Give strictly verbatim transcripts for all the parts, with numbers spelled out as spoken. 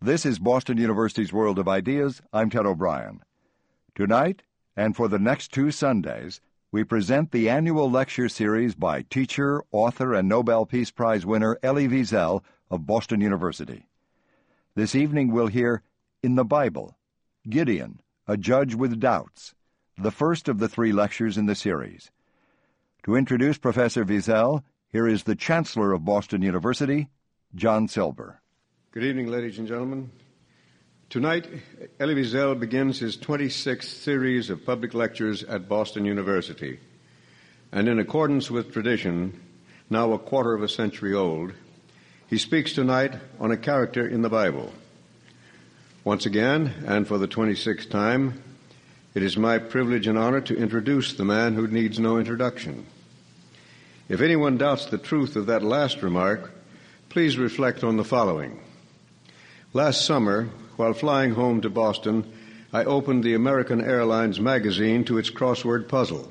This is Boston University's World of Ideas. I'm Ted O'Brien. Tonight, and for the next two Sundays, we present the annual lecture series by teacher, author, and Nobel Peace Prize winner Elie Wiesel of Boston University. This evening we'll hear In the Bible, Gideon, a Judge with Doubts, the first of the three lectures in the series. To introduce Professor Wiesel, here is the Chancellor of Boston University, John Silber. Good evening, ladies and gentlemen. Tonight, Elie Wiesel begins his twenty-sixth series of public lectures at Boston University. And in accordance with tradition, now a quarter of a century old, he speaks tonight on a character in the Bible. Once again, and for the twenty-sixth time, it is my privilege and honor to introduce the man who needs no introduction. If anyone doubts the truth of that last remark, please reflect on the following. Last summer, while flying home to Boston, I opened the American Airlines magazine to its crossword puzzle.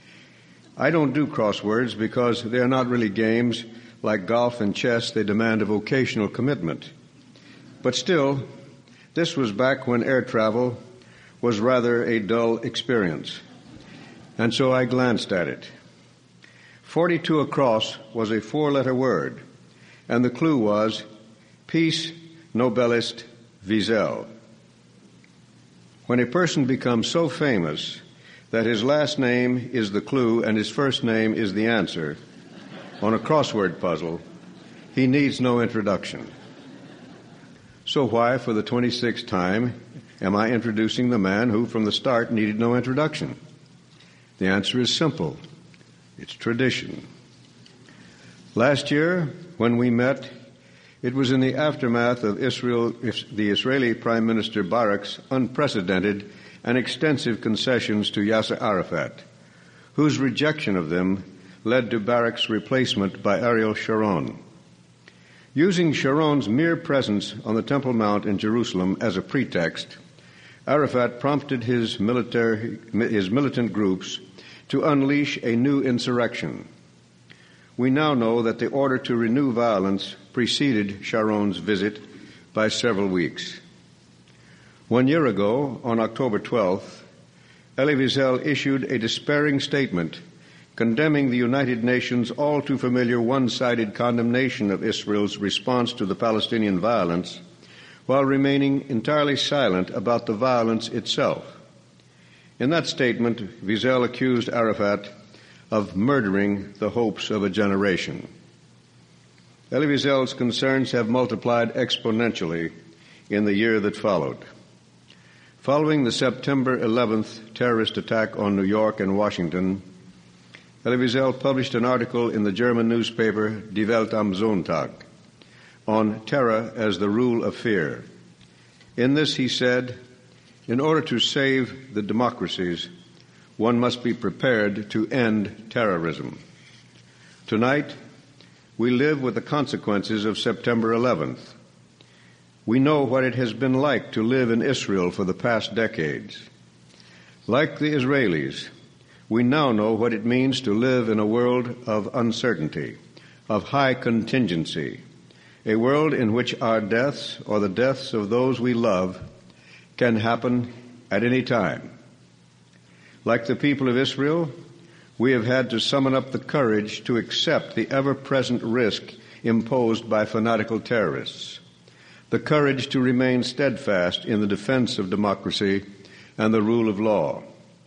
I don't do crosswords because they are not really games. Like golf and chess, they demand a vocational commitment. But still, this was back when air travel was rather a dull experience. And so I glanced at it. Forty-two across was a four-letter word, and the clue was Peace Nobelist Wiesel. When a person becomes so famous that his last name is the clue and his first name is the answer on a crossword puzzle, he needs no introduction. So why, for the twenty-sixth time, am I introducing the man who, from the start, needed no introduction? The answer is simple. It's tradition. Last year, when we met, it was in the aftermath of Israel, the Israeli Prime Minister Barak's unprecedented and extensive concessions to Yasser Arafat, whose rejection of them led to Barak's replacement by Ariel Sharon. Using Sharon's mere presence on the Temple Mount in Jerusalem as a pretext, Arafat prompted his military, his militant groups to unleash a new insurrection. We now know that the order to renew violence preceded Sharon's visit by several weeks. One year ago, on October twelfth, Elie Wiesel issued a despairing statement condemning the United Nations' all too familiar one-sided condemnation of Israel's response to the Palestinian violence, while remaining entirely silent about the violence itself. In that statement, Wiesel accused Arafat of murdering the hopes of a generation. Elie Wiesel's concerns have multiplied exponentially in the year that followed. Following the September eleventh terrorist attack on New York and Washington, Elie Wiesel published an article in the German newspaper Die Welt am Sonntag on terror as the rule of fear. In this, he said, in order to save the democracies, one must be prepared to end terrorism. Tonight, we live with the consequences of September eleventh. We know what it has been like to live in Israel for the past decades. Like the Israelis, we now know what it means to live in a world of uncertainty, of high contingency, a world in which our deaths or the deaths of those we love can happen at any time. Like the people of Israel, we have had to summon up the courage to accept the ever-present risk imposed by fanatical terrorists, the courage to remain steadfast in the defense of democracy and the rule of law.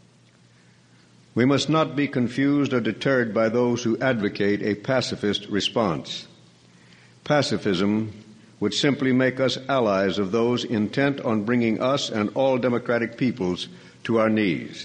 We must not be confused or deterred by those who advocate a pacifist response. Pacifism would simply make us allies of those intent on bringing us and all democratic peoples to our knees.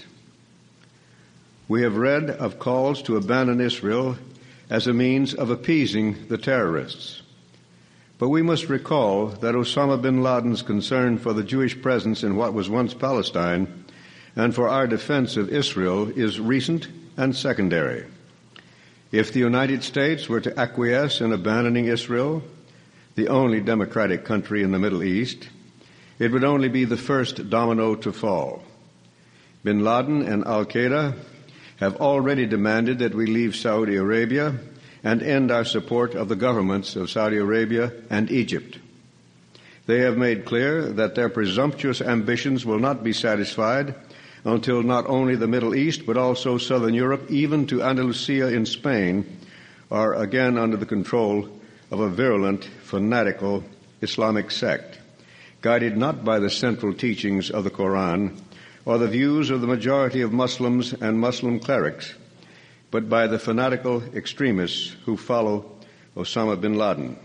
We have read of calls to abandon Israel as a means of appeasing the terrorists. But we must recall that Osama bin Laden's concern for the Jewish presence in what was once Palestine and for our defense of Israel is recent and secondary. If the United States were to acquiesce in abandoning Israel, the only democratic country in the Middle East, it would only be the first domino to fall. Bin Laden and Al-Qaeda have already demanded that we leave Saudi Arabia and end our support of the governments of Saudi Arabia and Egypt. They have made clear that their presumptuous ambitions will not be satisfied until not only the Middle East, but also Southern Europe, even to Andalusia in Spain, are again under the control of a virulent, fanatical Islamic sect, guided not by the central teachings of the Quran or the views of the majority of Muslims and Muslim clerics, but by the fanatical extremists who follow Osama bin Laden.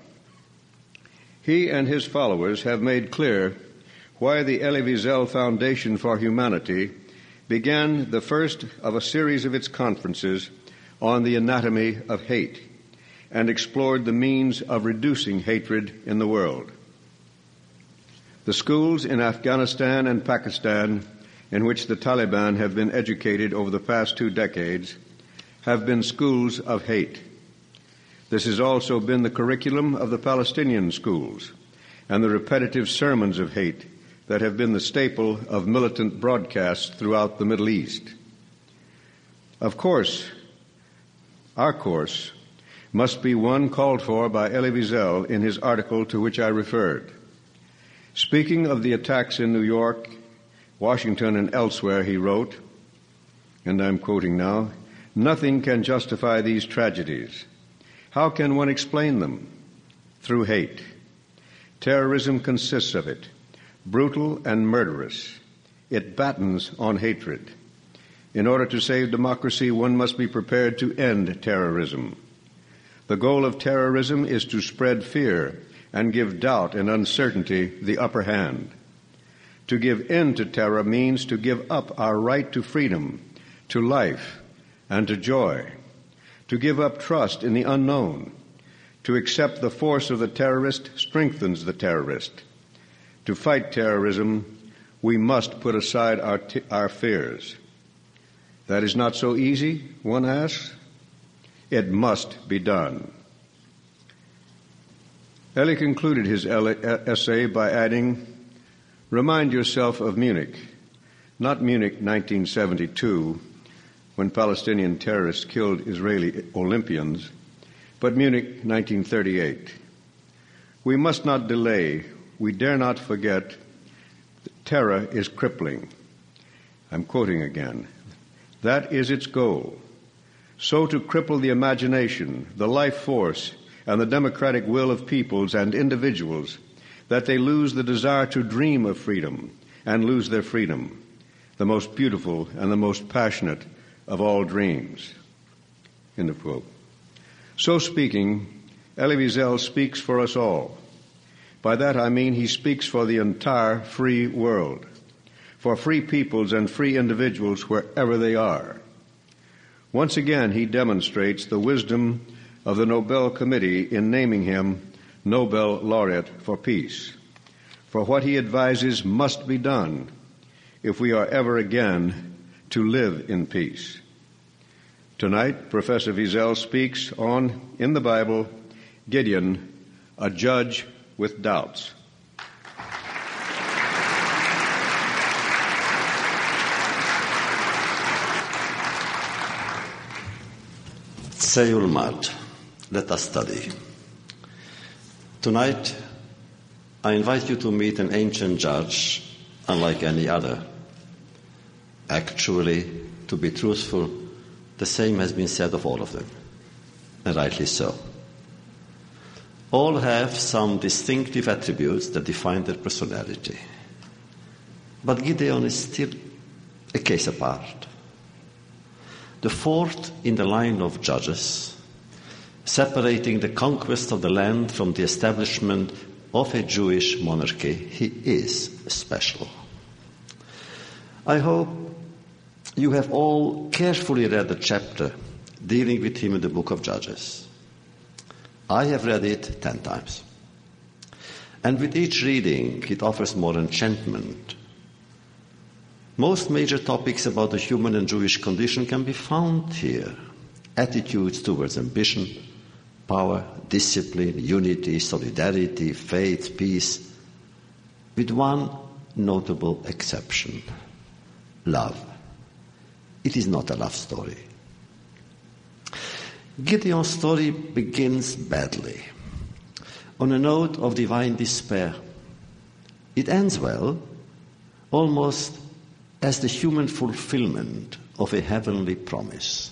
He and his followers have made clear why the Elie Wiesel Foundation for Humanity began the first of a series of its conferences on the anatomy of hate and explored the means of reducing hatred in the world. The schools in Afghanistan and Pakistan in which the Taliban have been educated over the past two decades have been schools of hate. This has also been the curriculum of the Palestinian schools and the repetitive sermons of hate that have been the staple of militant broadcasts throughout the Middle East. Of course, our course must be one called for by Elie Wiesel in his article to which I referred. Speaking of the attacks in New York, Washington, and elsewhere, he wrote, and I'm quoting now, "Nothing can justify these tragedies. How can one explain them? Through hate. Terrorism consists of it, brutal and murderous. It battens on hatred. In order to save democracy, one must be prepared to end terrorism. The goal of terrorism is to spread fear and give doubt and uncertainty the upper hand. To give in to terror means to give up our right to freedom, to life, and to joy. To give up trust in the unknown. To accept the force of the terrorist strengthens the terrorist. To fight terrorism, we must put aside our, t- our fears. That is not so easy, one asks. It must be done." Elie concluded his essay by adding, "Remind yourself of Munich, not Munich nineteen seventy-two, when Palestinian terrorists killed Israeli Olympians, but Munich nineteen thirty-eight. We must not delay, we dare not forget, terror is crippling." I'm quoting again. "That is its goal. So to cripple the imagination, the life force, and the democratic will of peoples and individuals that they lose the desire to dream of freedom and lose their freedom, the most beautiful and the most passionate of all dreams." End of quote. So speaking, Elie Wiesel speaks for us all. By that I mean he speaks for the entire free world, for free peoples and free individuals wherever they are. Once again, he demonstrates the wisdom of the Nobel Committee in naming him Nobel Laureate for Peace. For what he advises must be done if we are ever again to live in peace. Tonight, Professor Wiesel speaks on, in the Bible, Gideon, a judge with doubts. Seyulmad, let us study. Tonight, I invite you to meet an ancient judge unlike any other. Actually, to be truthful, the same has been said of all of them, and rightly so. All have some distinctive attributes that define their personality. But Gideon is still a case apart. The fourth in the line of judges, separating the conquest of the land from the establishment of a Jewish monarchy, he is special. I hope you have all carefully read the chapter dealing with him in the book of Judges. I have read it ten times. And with each reading, it offers more enchantment. Most major topics about the human and Jewish condition can be found here. Attitudes towards ambition, power, discipline, unity, solidarity, faith, peace, with one notable exception: love. It is not a love story. Gideon's story begins badly, on a note of divine despair. It ends well, almost as the human fulfillment of a heavenly promise.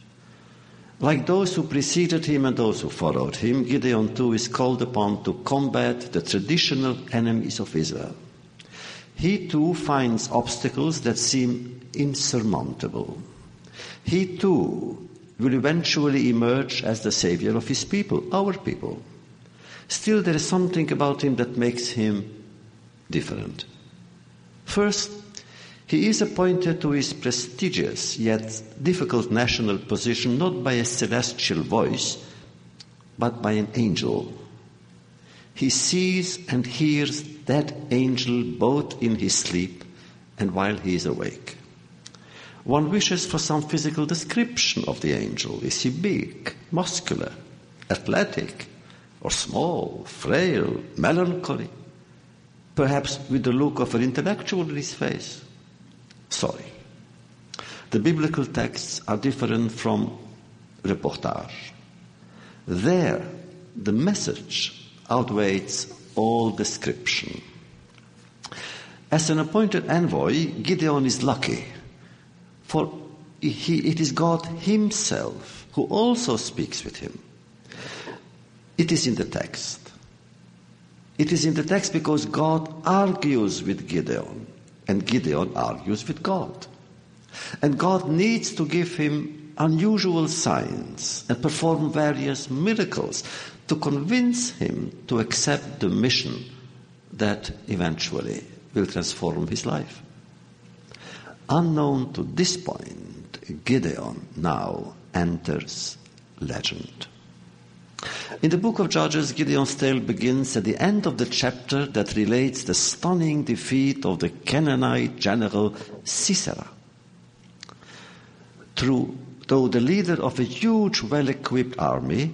Like those who preceded him and those who followed him, Gideon too is called upon to combat the traditional enemies of Israel. He too finds obstacles that seem insurmountable. He too will eventually emerge as the savior of his people, our people. Still, there is something about him that makes him different. First, he is appointed to his prestigious yet difficult national position not by a celestial voice, but by an angel. He sees and hears that angel both in his sleep and while he is awake. One wishes for some physical description of the angel. Is he big, muscular, athletic, or small, frail, melancholy? Perhaps with the look of an intellectual in his face? Sorry. The biblical texts are different from reportage. There, the message outweighs all description. As an appointed envoy, Gideon is lucky, for he, it is God himself who also speaks with him. It is in the text. It is in the text because God argues with Gideon, and Gideon argues with God. And God needs to give him unusual signs and perform various miracles to convince him to accept the mission that eventually will transform his life. Unknown to this point, Gideon now enters legend. In the book of Judges, Gideon's tale begins at the end of the chapter that relates the stunning defeat of the Canaanite general Sisera. Through, though the leader of a huge, well-equipped army,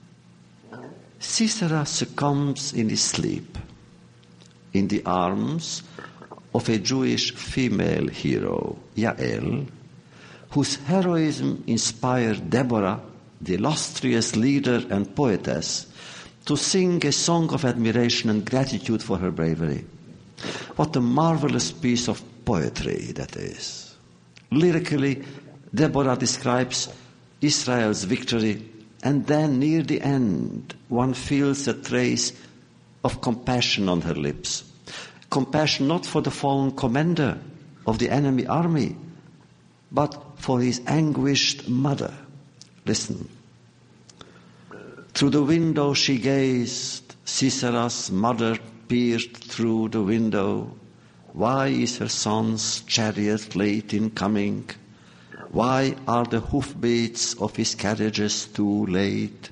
Sisera succumbs in his sleep in the arms of a Jewish female hero, Yael, whose heroism inspired Deborah, the illustrious leader and poetess, to sing a song of admiration and gratitude for her bravery. What a marvelous piece of poetry that is. Lyrically, Deborah describes Israel's victory, and then near the end, one feels a trace of compassion on her lips. Compassion not for the fallen commander of the enemy army, but for his anguished mother. Listen. Through the window she gazed, Sisera's mother peered through the window. Why is her son's chariot late in coming? Why are the hoofbeats of his carriages too late?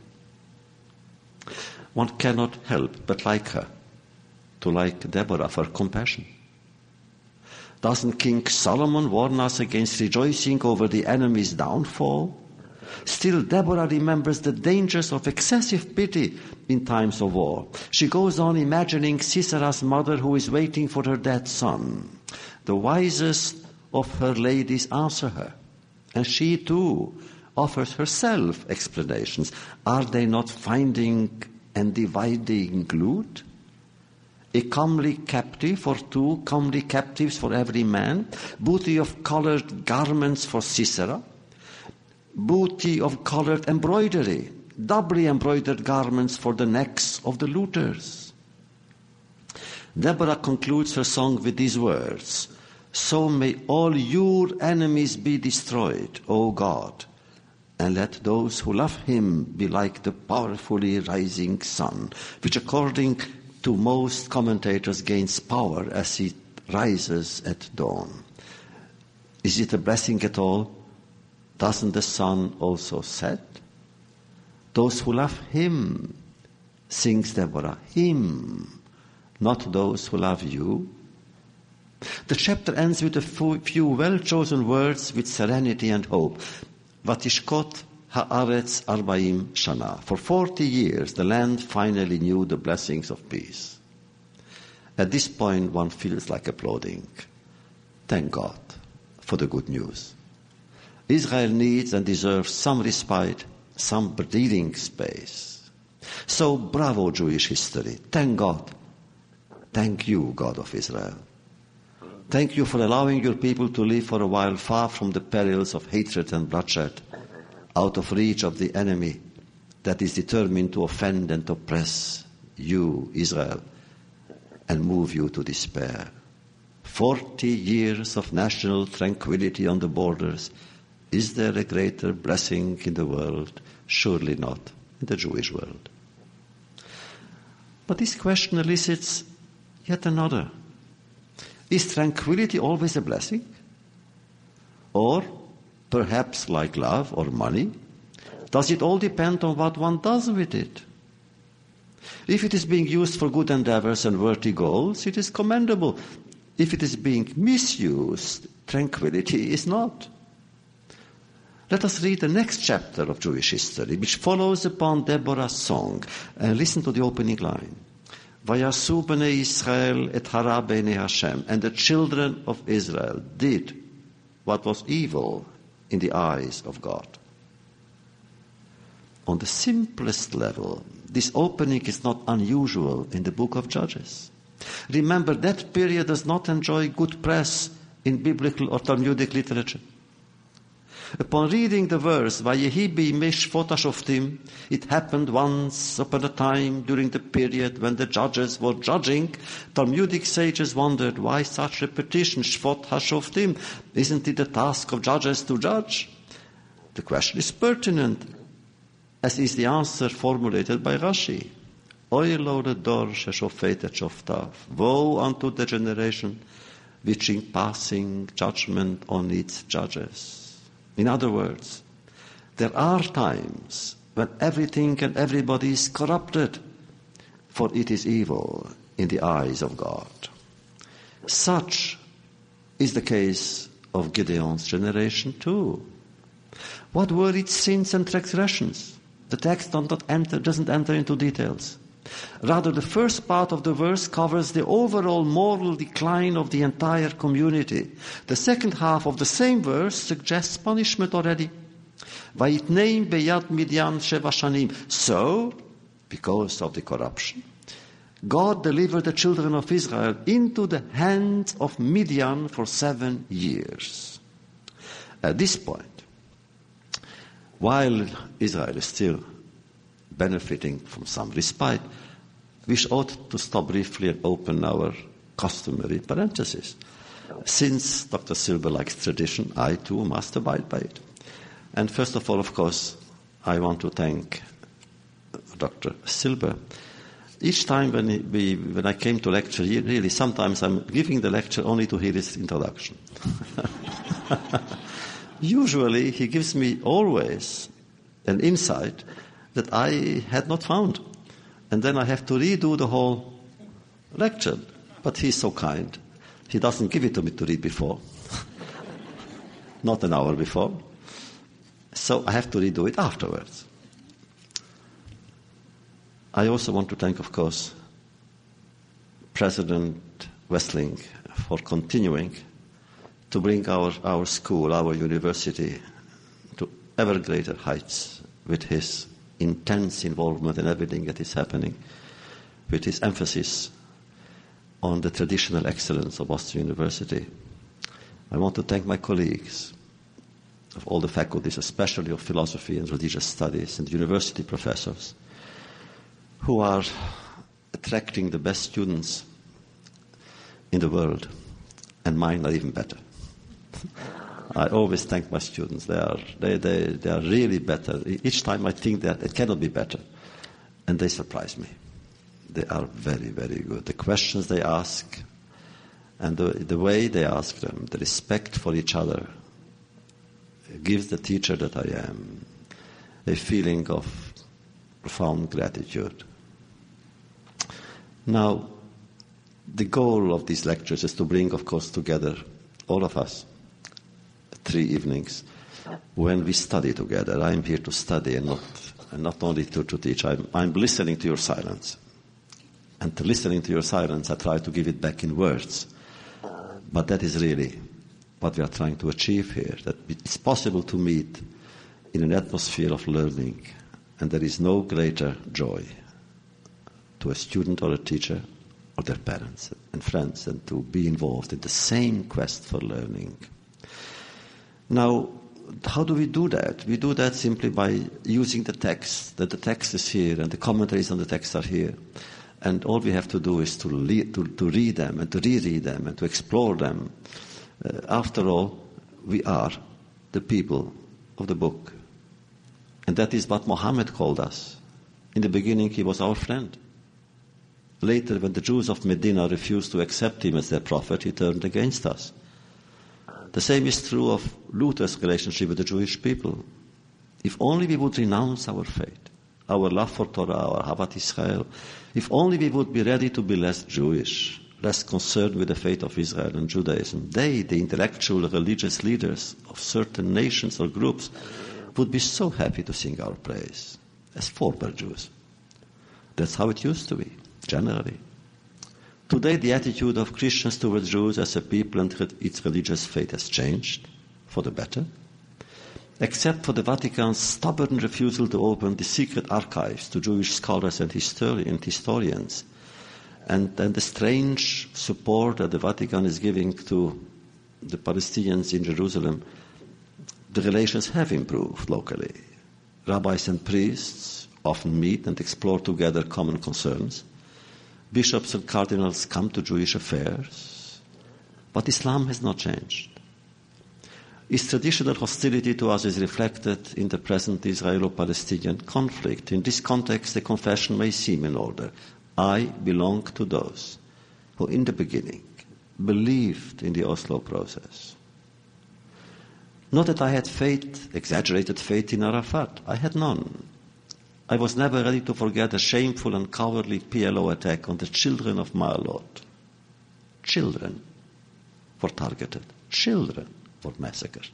One cannot help but like her, to like Deborah for compassion. Doesn't King Solomon warn us against rejoicing over the enemy's downfall? Still, Deborah remembers the dangers of excessive pity in times of war. She goes on imagining Sisera's mother who is waiting for her dead son. The wisest of her ladies answer her, and she too offers herself explanations. Are they not finding and dividing loot? A comely captive for two, comely captives for every man, booty of colored garments for Sisera, booty of colored embroidery, doubly embroidered garments for the necks of the looters. Deborah concludes her song with these words: so may all your enemies be destroyed, O God, and let those who love him be like the powerfully rising sun, which according to most commentators gains power as it rises at dawn. Is it a blessing at all? Doesn't the sun also set? Those who love him, sings Deborah, him, not those who love you. The chapter ends with a few well-chosen words with serenity and hope. Vatishkot haaretz arbaim shana. For forty years, the land finally knew the blessings of peace. At this point, one feels like applauding. Thank God for the good news. Israel needs and deserves some respite, some breathing space. So bravo, Jewish history. Thank God Thank you, God of Israel. Thank you for allowing your people to live for a while far from the perils of hatred and bloodshed, out of reach of the enemy that is determined to offend and oppress you, Israel, and move you to despair. Forty years of national tranquility on the borders. Is there a greater blessing in the world? Surely not in the Jewish world. But this question elicits yet another. Is tranquility always a blessing? Or, perhaps like love or money, does it all depend on what one does with it? If it is being used for good endeavors and worthy goals, it is commendable. If it is being misused, tranquility is not. Let us read the next chapter of Jewish history, which follows upon Deborah's song. And listen to the opening line. Vayasu b'nei Yisrael et hara b'nei Hashem. And the children of Israel did what was evil in the eyes of God. On the simplest level, this opening is not unusual in the book of Judges. Remember, that period does not enjoy good press in biblical or Talmudic literature. Upon reading the verse, Vayehi b'imei shvot hashoftim, it happened once upon a time during the period when the judges were judging, Talmudic sages wondered, why such repetition, shvot hashoftim? Isn't it the task of judges to judge? The question is pertinent, as is the answer formulated by Rashi. Oy lo ledor sheshofet et shoftav. Woe unto the generation which in passing judgment on its judges. In other words, there are times when everything and everybody is corrupted, for it is evil in the eyes of God. Such is the case of Gideon's generation too. What were its sins and transgressions? The text does not enter, doesn't enter into details. Rather, the first part of the verse covers the overall moral decline of the entire community. The second half of the same verse suggests punishment already. Vayitneim beyad Midian sheva shanim. So, because of the corruption, God delivered the children of Israel into the hands of Midian for seven years. At this point, while Israel is still benefiting from some respite, we ought to stop briefly and open our customary parenthesis. Since Doctor Silber likes tradition, I too must abide by it. And first of all, of course, I want to thank Doctor Silber. Each time when, he, we, when I came to lecture, he, really sometimes I'm giving the lecture only to hear his introduction. Usually he gives me always an insight that I had not found. And then I have to redo the whole lecture. But he's so kind. He doesn't give it to me to read before. Not an hour before. So I have to redo it afterwards. I also want to thank, of course, President Wessling for continuing to bring our, our school, our university, to ever greater heights with his intense involvement in everything that is happening, with his emphasis on the traditional excellence of Boston University. I want to thank my colleagues of all the faculties, especially of philosophy and religious studies, and university professors, who are attracting the best students in the world, and mine are even better. I always thank my students. They are, they, they, they are really better. Each time I think that it cannot be better. And they surprise me. They are very, very good. The questions they ask and the, the way they ask them, the respect for each other, gives the teacher that I am a feeling of profound gratitude. Now, the goal of these lectures is to bring, of course, together all of us. Three evenings when we study together. I'm here to study and not, and not only to, to teach. I'm, I'm listening to your silence. And to listening to your silence, I try to give it back in words. But that is really what we are trying to achieve here, that it's possible to meet in an atmosphere of learning, and there is no greater joy to a student or a teacher or their parents and friends, and to be involved in the same quest for learning. Now, how do we do that? We do that simply by using the text, that the text is here and the commentaries on the text are here. And all we have to do is to, le- to, to read them and to reread them and to explore them. Uh, after all, we are the people of the book. And that is what Muhammad called us. In the beginning, he was our friend. Later, when the Jews of Medina refused to accept him as their prophet, he turned against us. The same is true of Luther's relationship with the Jewish people. If only we would renounce our faith, our love for Torah, our Havat Israel, if only we would be ready to be less Jewish, less concerned with the fate of Israel and Judaism, they, the intellectual religious leaders of certain nations or groups, would be so happy to sing our praise as former Jews. That's how it used to be, generally. Today, the attitude of Christians towards Jews as a people and its religious faith has changed for the better, except for the Vatican's stubborn refusal to open the secret archives to Jewish scholars and, histori- and historians, and, and the strange support that the Vatican is giving to the Palestinians in Jerusalem. The relations have improved locally. Rabbis and priests often meet and explore together common concerns. Bishops and cardinals come to Jewish affairs. But Islam has not changed. Its traditional hostility to us is reflected in the present Israelo-Palestinian conflict. In this context, the confession may seem in order. I belong to those who in the beginning believed in the Oslo process. Not that I had faith, exaggerated faith in Arafat. I had none. I was never ready to forget a shameful and cowardly P L O attack on the children of Ma'alot. Children were targeted. Children were massacred.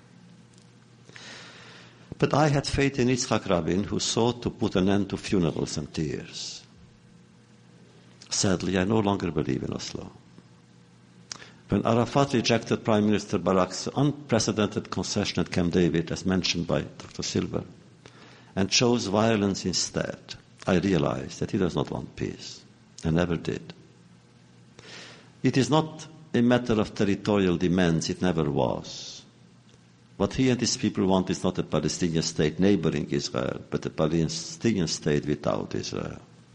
But I had faith in Yitzhak Rabin, who sought to put an end to funerals and tears. Sadly, I no longer believe in Oslo. When Arafat rejected Prime Minister Barak's unprecedented concession at Camp David, as mentioned by Doctor Silver, and chose violence instead, I realized that he does not want peace, and never did. It is not a matter of territorial demands, it never was. What he and his people want is not a Palestinian state neighboring Israel, but a Palestinian state without Israel.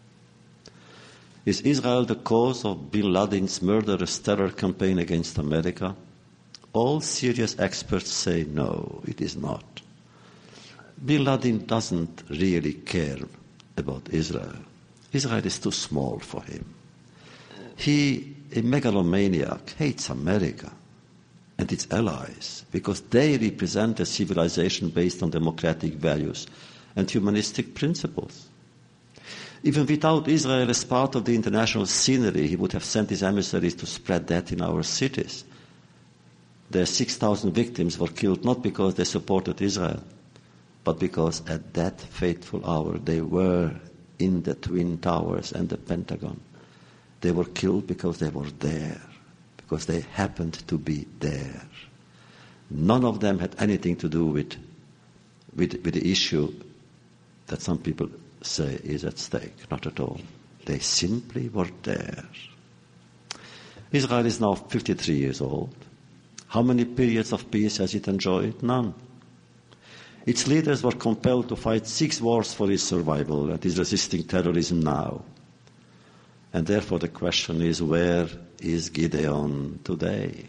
Is Israel the cause of bin Laden's murderous terror campaign against America? All serious experts say no, it is not. Bin Laden doesn't really care about Israel. Israel is too small for him. He, a megalomaniac, hates America and its allies because they represent a civilization based on democratic values and humanistic principles. Even without Israel as part of the international scenery, he would have sent his emissaries to spread that in our cities. Their six thousand victims were killed not because they supported Israel, but because at that fateful hour they were in the Twin Towers and the Pentagon. They were killed because they were there, because they happened to be there. None of them had anything to do with, with, with the issue that some people say is at stake. Not at all. They simply were there. Israel is now fifty-three years old. How many periods of peace has it enjoyed? None. Its leaders were compelled to fight six wars for its survival and is resisting terrorism now. And therefore the question is, where is Gideon today?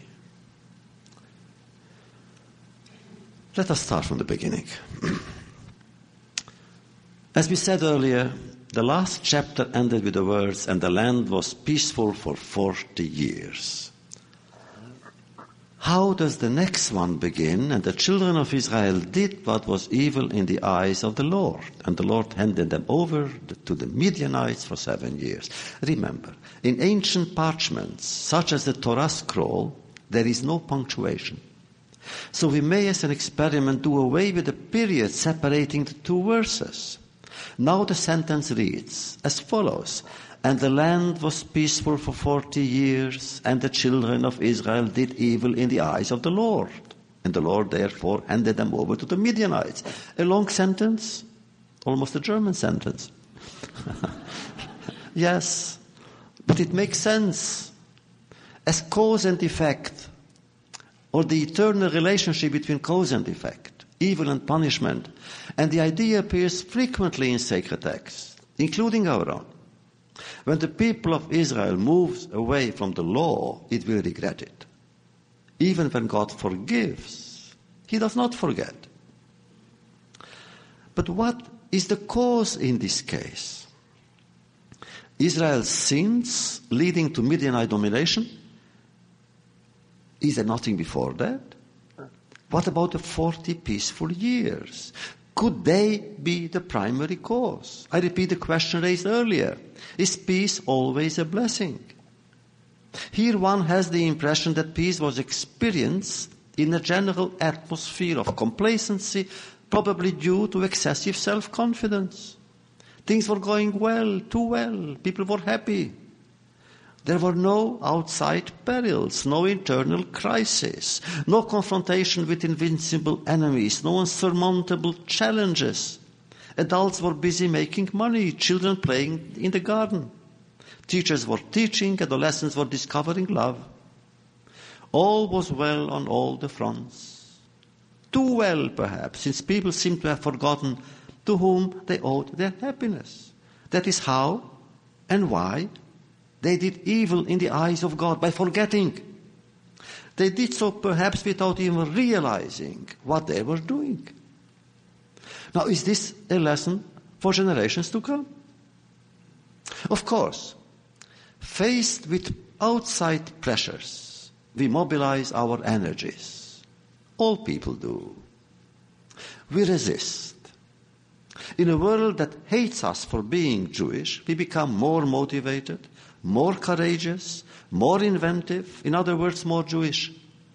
Let us start from the beginning. As we said earlier, the last chapter ended with the words, and the land was peaceful for forty years. How does the next one begin? And the children of Israel did what was evil in the eyes of the Lord. And the Lord handed them over to the Midianites for seven years. Remember, in ancient parchments, such as the Torah scroll, there is no punctuation. So we may, as an experiment, do away with the period separating the two verses. Now the sentence reads as follows: And the land was peaceful for forty years, and the children of Israel did evil in the eyes of the Lord. And the Lord therefore handed them over to the Midianites. A long sentence, almost a German sentence. Yes, But it makes sense as cause and effect, or the eternal relationship between cause and effect, evil and punishment. And the idea appears frequently in sacred texts, including our own. When the people of Israel moves away from the law, it will regret it. Even when God forgives, he does not forget. But what is the cause in this case? Israel's sins leading to Midianite domination? Is there nothing before that? What about the forty peaceful years? Could they be the primary cause? I repeat the question raised earlier. Is peace always a blessing? Here one has the impression that peace was experienced in a general atmosphere of complacency, probably due to excessive self-confidence. Things were going well, too well. People were happy. There were no outside perils, no internal crises, no confrontation with invincible enemies, no unsurmountable challenges. Adults were busy making money, children playing in the garden. Teachers were teaching, adolescents were discovering love. All was well on all the fronts. Too well, perhaps, since people seem to have forgotten to whom they owed their happiness. That is how and why they did evil in the eyes of God, by forgetting. They did so perhaps without even realizing what they were doing. Now, is this a lesson for generations to come? Of course, faced with outside pressures, we mobilize our energies. All people do. We resist. In a world that hates us for being Jewish, we become more motivated, more courageous, more inventive, in other words, more Jewish.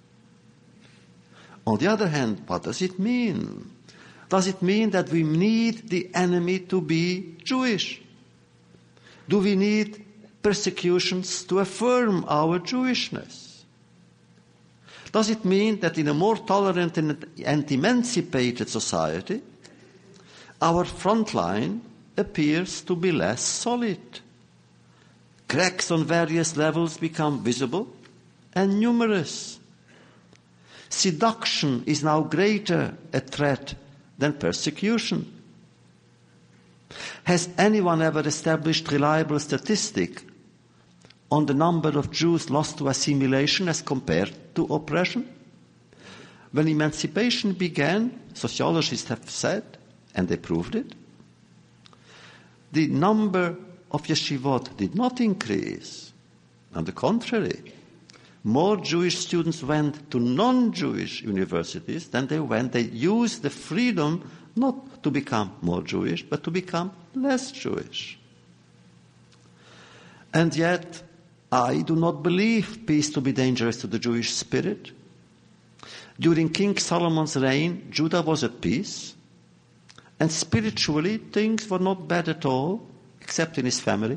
On the other hand, what does it mean? Does it mean that we need the enemy to be Jewish? Do we need persecutions to affirm our Jewishness? Does it mean that in a more tolerant and emancipated society, our front line appears to be less solid? Cracks on various levels become visible and numerous. Seduction is now greater a threat than persecution. Has anyone ever established reliable statistic on the number of Jews lost to assimilation as compared to oppression? When emancipation began, sociologists have said, and they proved it, the number of yeshivot did not increase. On the contrary, more Jewish students went to non-Jewish universities than they went. They used the freedom not to become more Jewish, but to become less Jewish. And yet, I do not believe peace to be dangerous to the Jewish spirit. During King Solomon's reign, Judah was at peace, and spiritually things were not bad at all, except in his family.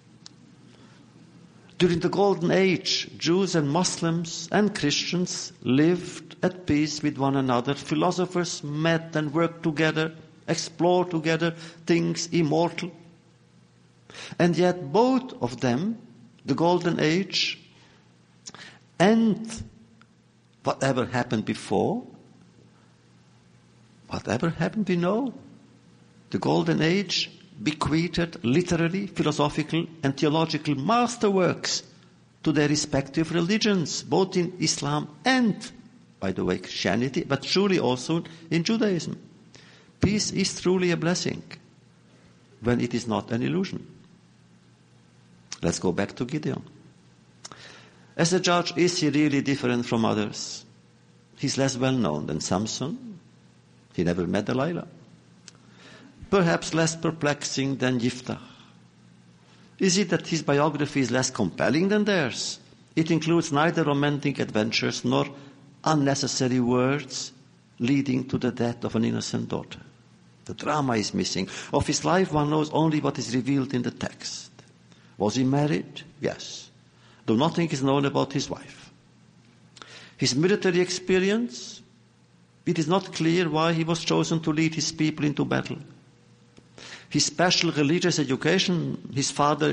During the Golden Age, Jews and Muslims and Christians lived at peace with one another. Philosophers met and worked together, explored together things immortal. And yet both of them, the Golden Age and whatever happened before, whatever happened we know, the Golden Age bequeathed literary, philosophical, and theological masterworks to their respective religions, both in Islam and, by the way, Christianity, but surely also in Judaism. Peace is truly a blessing when it is not an illusion. Let's go back to Gideon. As a judge, is he really different from others? He's less well known than Samson. He never met Delilah. Perhaps less perplexing than Yiftach. Is it that his biography is less compelling than theirs? It includes neither romantic adventures nor unnecessary words leading to the death of an innocent daughter. The drama is missing. Of his life, one knows only what is revealed in the text. Was he married? Yes. Though nothing is known about his wife. His military experience, it is not clear why he was chosen to lead his people into battle. His special religious education, his father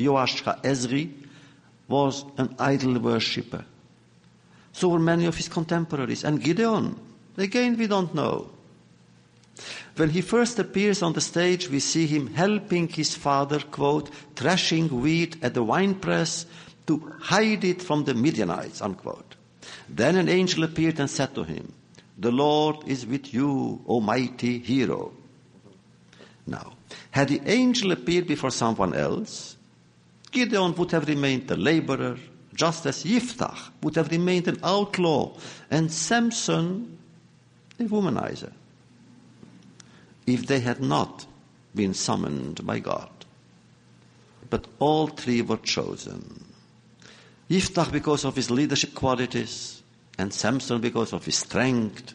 Joash HaEzri, was an idol worshipper. So were many of his contemporaries. And Gideon, again we don't know. When he first appears on the stage, we see him helping his father, quote, threshing wheat at the winepress to hide it from the Midianites, unquote. Then an angel appeared and said to him, "The Lord is with you, O mighty hero." Now, had the angel appeared before someone else, Gideon would have remained a laborer, just as Yiftach would have remained an outlaw, and Samson a womanizer, if they had not been summoned by God. But all three were chosen. Yiftach because of his leadership qualities, and Samson because of his strength.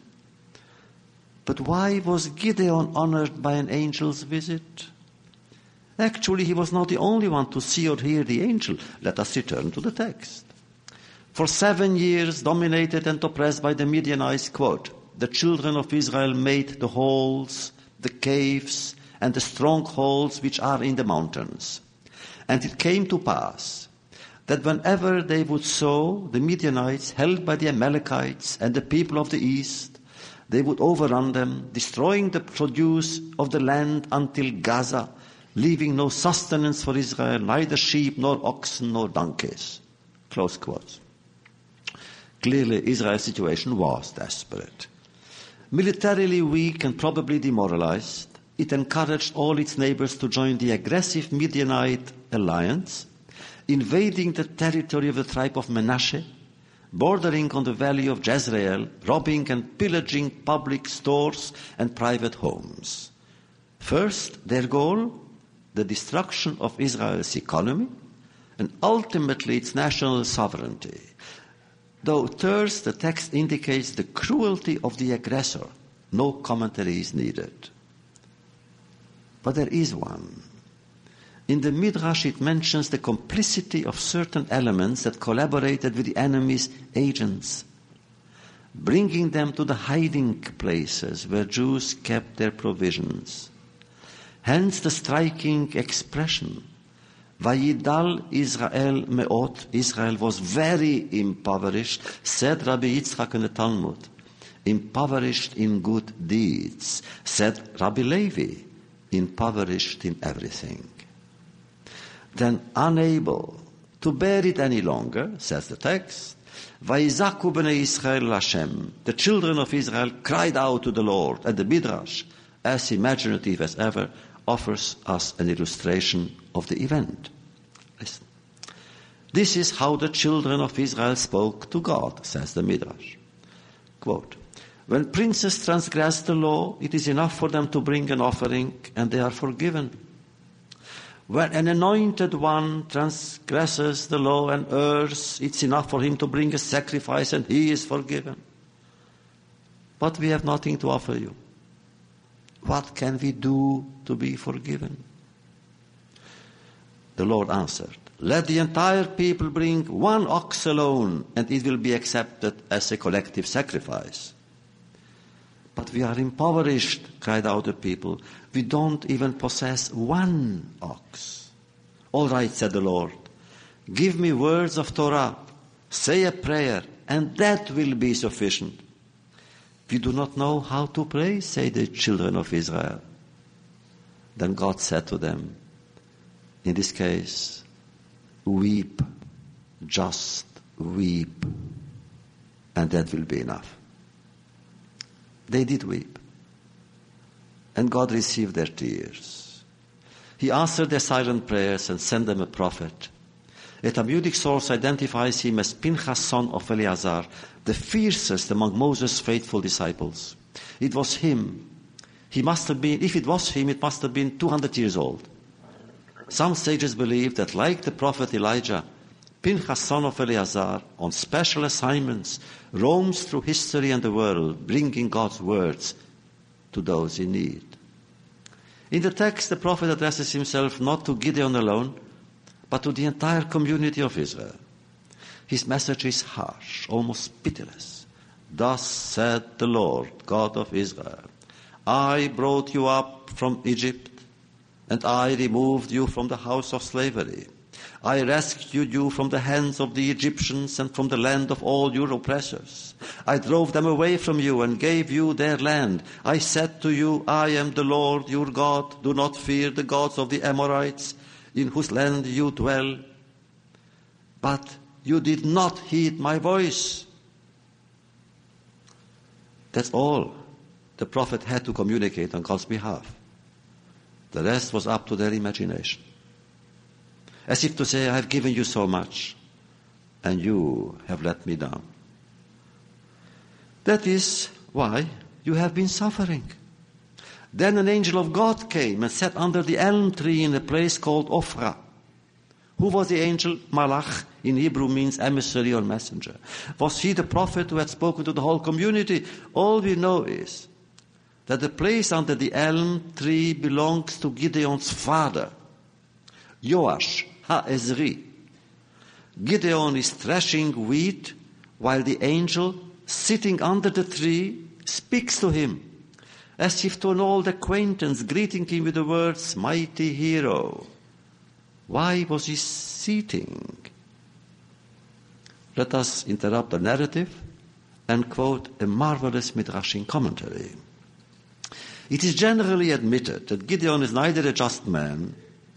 But why was Gideon honored by an angel's visit? Actually, he was not the only one to see or hear the angel. Let us return to the text. For seven years, dominated and oppressed by the Midianites, quote, the children of Israel made the holes, the caves, and the strongholds which are in the mountains. And it came to pass that whenever they would sow, the Midianites, held by the Amalekites and the people of the east, they would overrun them, destroying the produce of the land until Gaza, leaving no sustenance for Israel, neither sheep nor oxen nor donkeys. Close quotes. Clearly, Israel's situation was desperate. Militarily weak and probably demoralized, it encouraged all its neighbors to join the aggressive Midianite alliance, invading the territory of the tribe of Manasseh, bordering on the valley of Jezreel, robbing and pillaging public stores and private homes. First, their goal, the destruction of Israel's economy, and ultimately its national sovereignty. Though thirst, the text indicates the cruelty of the aggressor. No commentary is needed. But there is one. In the Midrash, it mentions the complicity of certain elements that collaborated with the enemy's agents, bringing them to the hiding places where Jews kept their provisions. Hence the striking expression, Vayidal Israel me'ot, Israel was very impoverished, said Rabbi Yitzchak in the Talmud, impoverished in good deeds, said Rabbi Levi, impoverished in everything. Then unable to bear it any longer, says the text, Vayizaku b'nei Israel Hashem, the children of Israel cried out to the Lord, and the Midrash, as imaginative as ever, offers us an illustration of the event. Listen. This is how the children of Israel spoke to God, says the Midrash. Quote, when princes transgress the law, it is enough for them to bring an offering, and they are forgiven. When an anointed one transgresses the law and errs, it's enough for him to bring a sacrifice, and he is forgiven. But we have nothing to offer you. What can we do to be forgiven? The Lord answered, let the entire people bring one ox alone, and it will be accepted as a collective sacrifice. But we are impoverished, cried out the people. We don't even possess one ox. All right, said the Lord. Give me words of Torah. Say a prayer, and that will be sufficient. We do not know how to pray, say the children of Israel. Then God said to them, in this case, weep, just weep, and that will be enough. They did weep, and God received their tears. He answered their silent prayers and sent them a prophet. A Talmudic source identifies him as Pinchas, son of Eleazar, the fiercest among Moses' faithful disciples. It was him. He must have been, if it was him, it must have been two hundred years old. Some sages believe that, like the prophet Elijah, Pinchas, son of Eleazar, on special assignments, roams through history and the world, bringing God's words to those in need. In the text, the prophet addresses himself not to Gideon alone, but to the entire community of Israel. His message is harsh, almost pitiless. Thus said the Lord, God of Israel, I brought you up from Egypt, and I removed you from the house of slavery. I rescued you from the hands of the Egyptians and from the land of all your oppressors. I drove them away from you and gave you their land. I said to you, I am the Lord your God. Do not fear the gods of the Amorites, in whose land you dwell. But you did not heed my voice. That's all the prophet had to communicate on God's behalf. The rest was up to their imagination. As if to say, I have given you so much, and you have let me down. That is why you have been suffering. Then an angel of God came and sat under the elm tree in a place called Ophrah. Who was the angel? Malach in Hebrew means emissary or messenger. Was he the prophet who had spoken to the whole community? All we know is that the place under the elm tree belongs to Gideon's father, Joash ha-Ezri. Gideon is threshing wheat while the angel sitting under the tree speaks to him as if to an old acquaintance, greeting him with the words, mighty hero. Why was he sitting? Let us interrupt the narrative and quote a marvelous Midrashic commentary. It is generally admitted that Gideon is neither a just man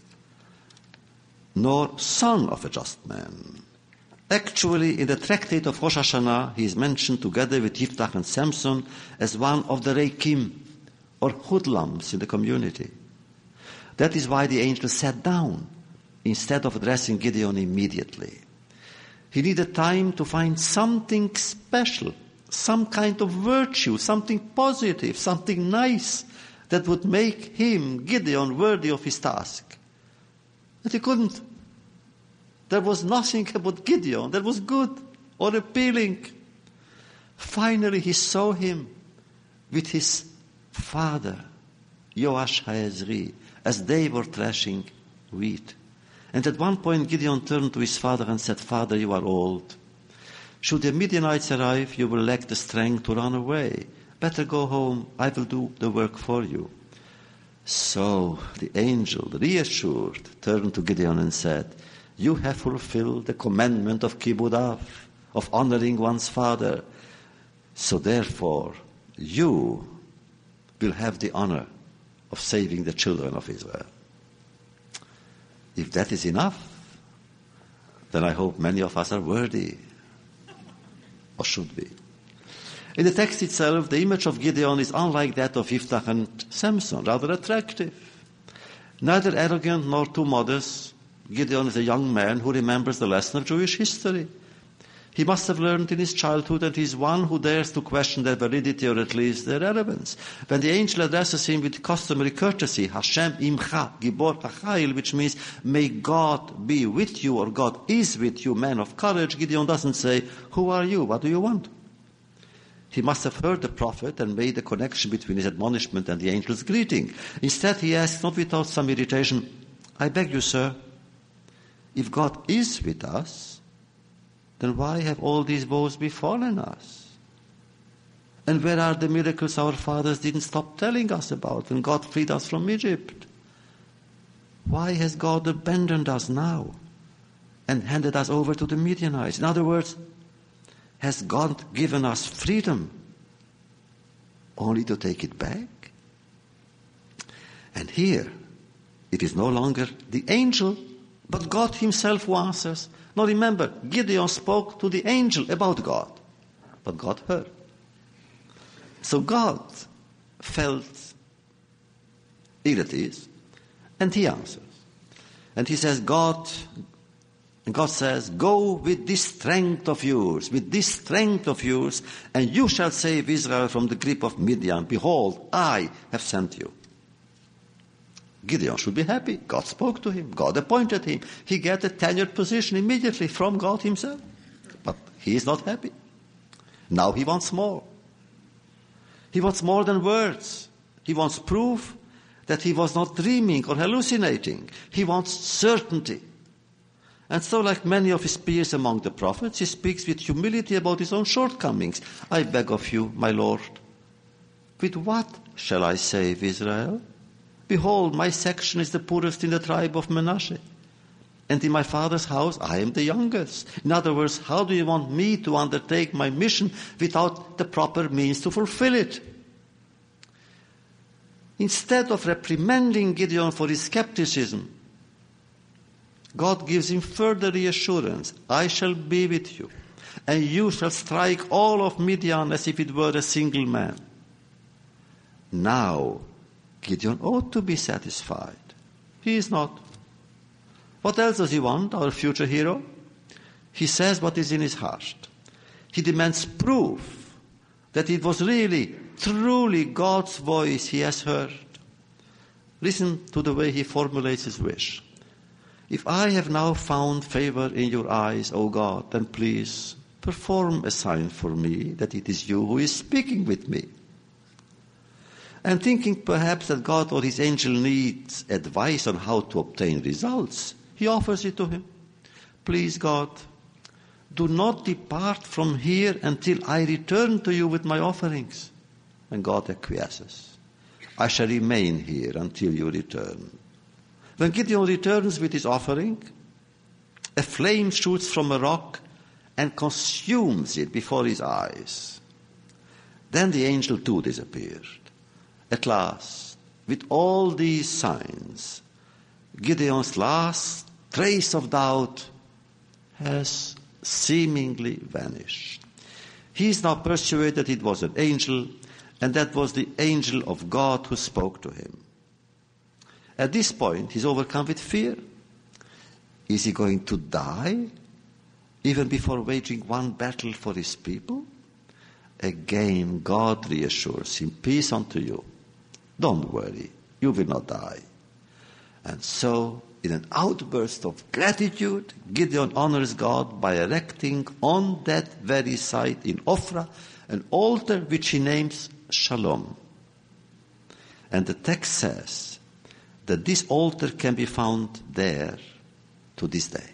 nor son of a just man. Actually, in the tractate of Rosh Hashanah, he is mentioned together with Yiftach and Samson as one of the Reikim, or hoodlums in the community. That is why the angel sat down instead of addressing Gideon immediately. He needed time to find something special, some kind of virtue, something positive, something nice that would make him, Gideon, worthy of his task. But he couldn't. There was nothing about Gideon that was good or appealing. Finally, he saw him with his father, Joash ha-Ezri, as they were threshing wheat. And at one point, Gideon turned to his father and said, Father, you are old. Should the Midianites arrive, you will lack the strength to run away. Better go home. I will do the work for you. So the angel, reassured, turned to Gideon and said, you have fulfilled the commandment of Kibud Av, of honoring one's father. So therefore, you will have the honor of saving the children of Israel. If that is enough, then I hope many of us are worthy, or should be. In the text itself, the image of Gideon is unlike that of Yiftach and Samson, rather attractive. Neither arrogant nor too modest, Gideon is a young man who remembers the lesson of Jewish history. He must have learned in his childhood that he is one who dares to question their validity or at least their relevance. When the angel addresses him with customary courtesy, Hashem imcha, Gibor hachayil, which means, may God be with you, or God is with you, man of courage, Gideon doesn't say, who are you, what do you want? He must have heard the prophet and made a connection between his admonishment and the angel's greeting. Instead, he asks, not without some irritation, I beg you, sir, if God is with us, then why have all these woes befallen us? And where are the miracles our fathers didn't stop telling us about when God freed us from Egypt? Why has God abandoned us now and handed us over to the Midianites? In other words, has God given us freedom only to take it back? And here, it is no longer the angel, but God himself who answers. Now remember, Gideon spoke to the angel about God, but God heard. So God felt ill at ease, and he answers. And he says, God, and God says, go with this strength of yours, with this strength of yours, and you shall save Israel from the grip of Midian. Behold, I have sent you. Gideon should be happy. God spoke to him. God appointed him. He got a tenured position immediately from God himself. But he is not happy. Now he wants more. He wants more than words. He wants proof that he was not dreaming or hallucinating. He wants certainty. And so, like many of his peers among the prophets, he speaks with humility about his own shortcomings. I beg of you, my Lord, with what shall I save Israel? Behold, my section is the poorest in the tribe of Manasseh, and in my father's house I am the youngest. In other words, how do you want me to undertake my mission without the proper means to fulfill it? Instead of reprimanding Gideon for his skepticism, God gives him further reassurance. I shall be with you, and you shall strike all of Midian as if it were a single man. Now, Gideon ought to be satisfied. He is not. What else does he want, our future hero? He says what is in his heart. He demands proof that it was really, truly God's voice he has heard. Listen to the way he formulates his wish. If I have now found favor in your eyes, O God, then please perform a sign for me that it is you who is speaking with me. And thinking perhaps that God or his angel needs advice on how to obtain results, he offers it to him. Please, God, do not depart from here until I return to you with my offerings. And God acquiesces. I shall remain here until you return. When Gideon returns with his offering, a flame shoots from a rock and consumes it before his eyes. Then the angel too disappeared. At last, with all these signs, Gideon's last trace of doubt has seemingly vanished. He is now persuaded it was an angel, and that was the angel of God who spoke to him. At this point, he's overcome with fear. Is he going to die even before waging one battle for his people? Again, God reassures him, peace unto you. Don't worry, you will not die. And so, in an outburst of gratitude, Gideon honors God by erecting on that very site in Ophrah an altar which he names Shalom. And the text says that this altar can be found there to this day.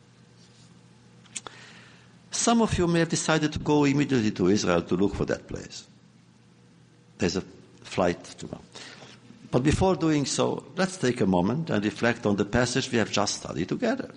Some of you may have decided to go immediately to Israel to look for that place. There's a flight to go. But before doing so, let's take a moment and reflect on the passage we have just studied together.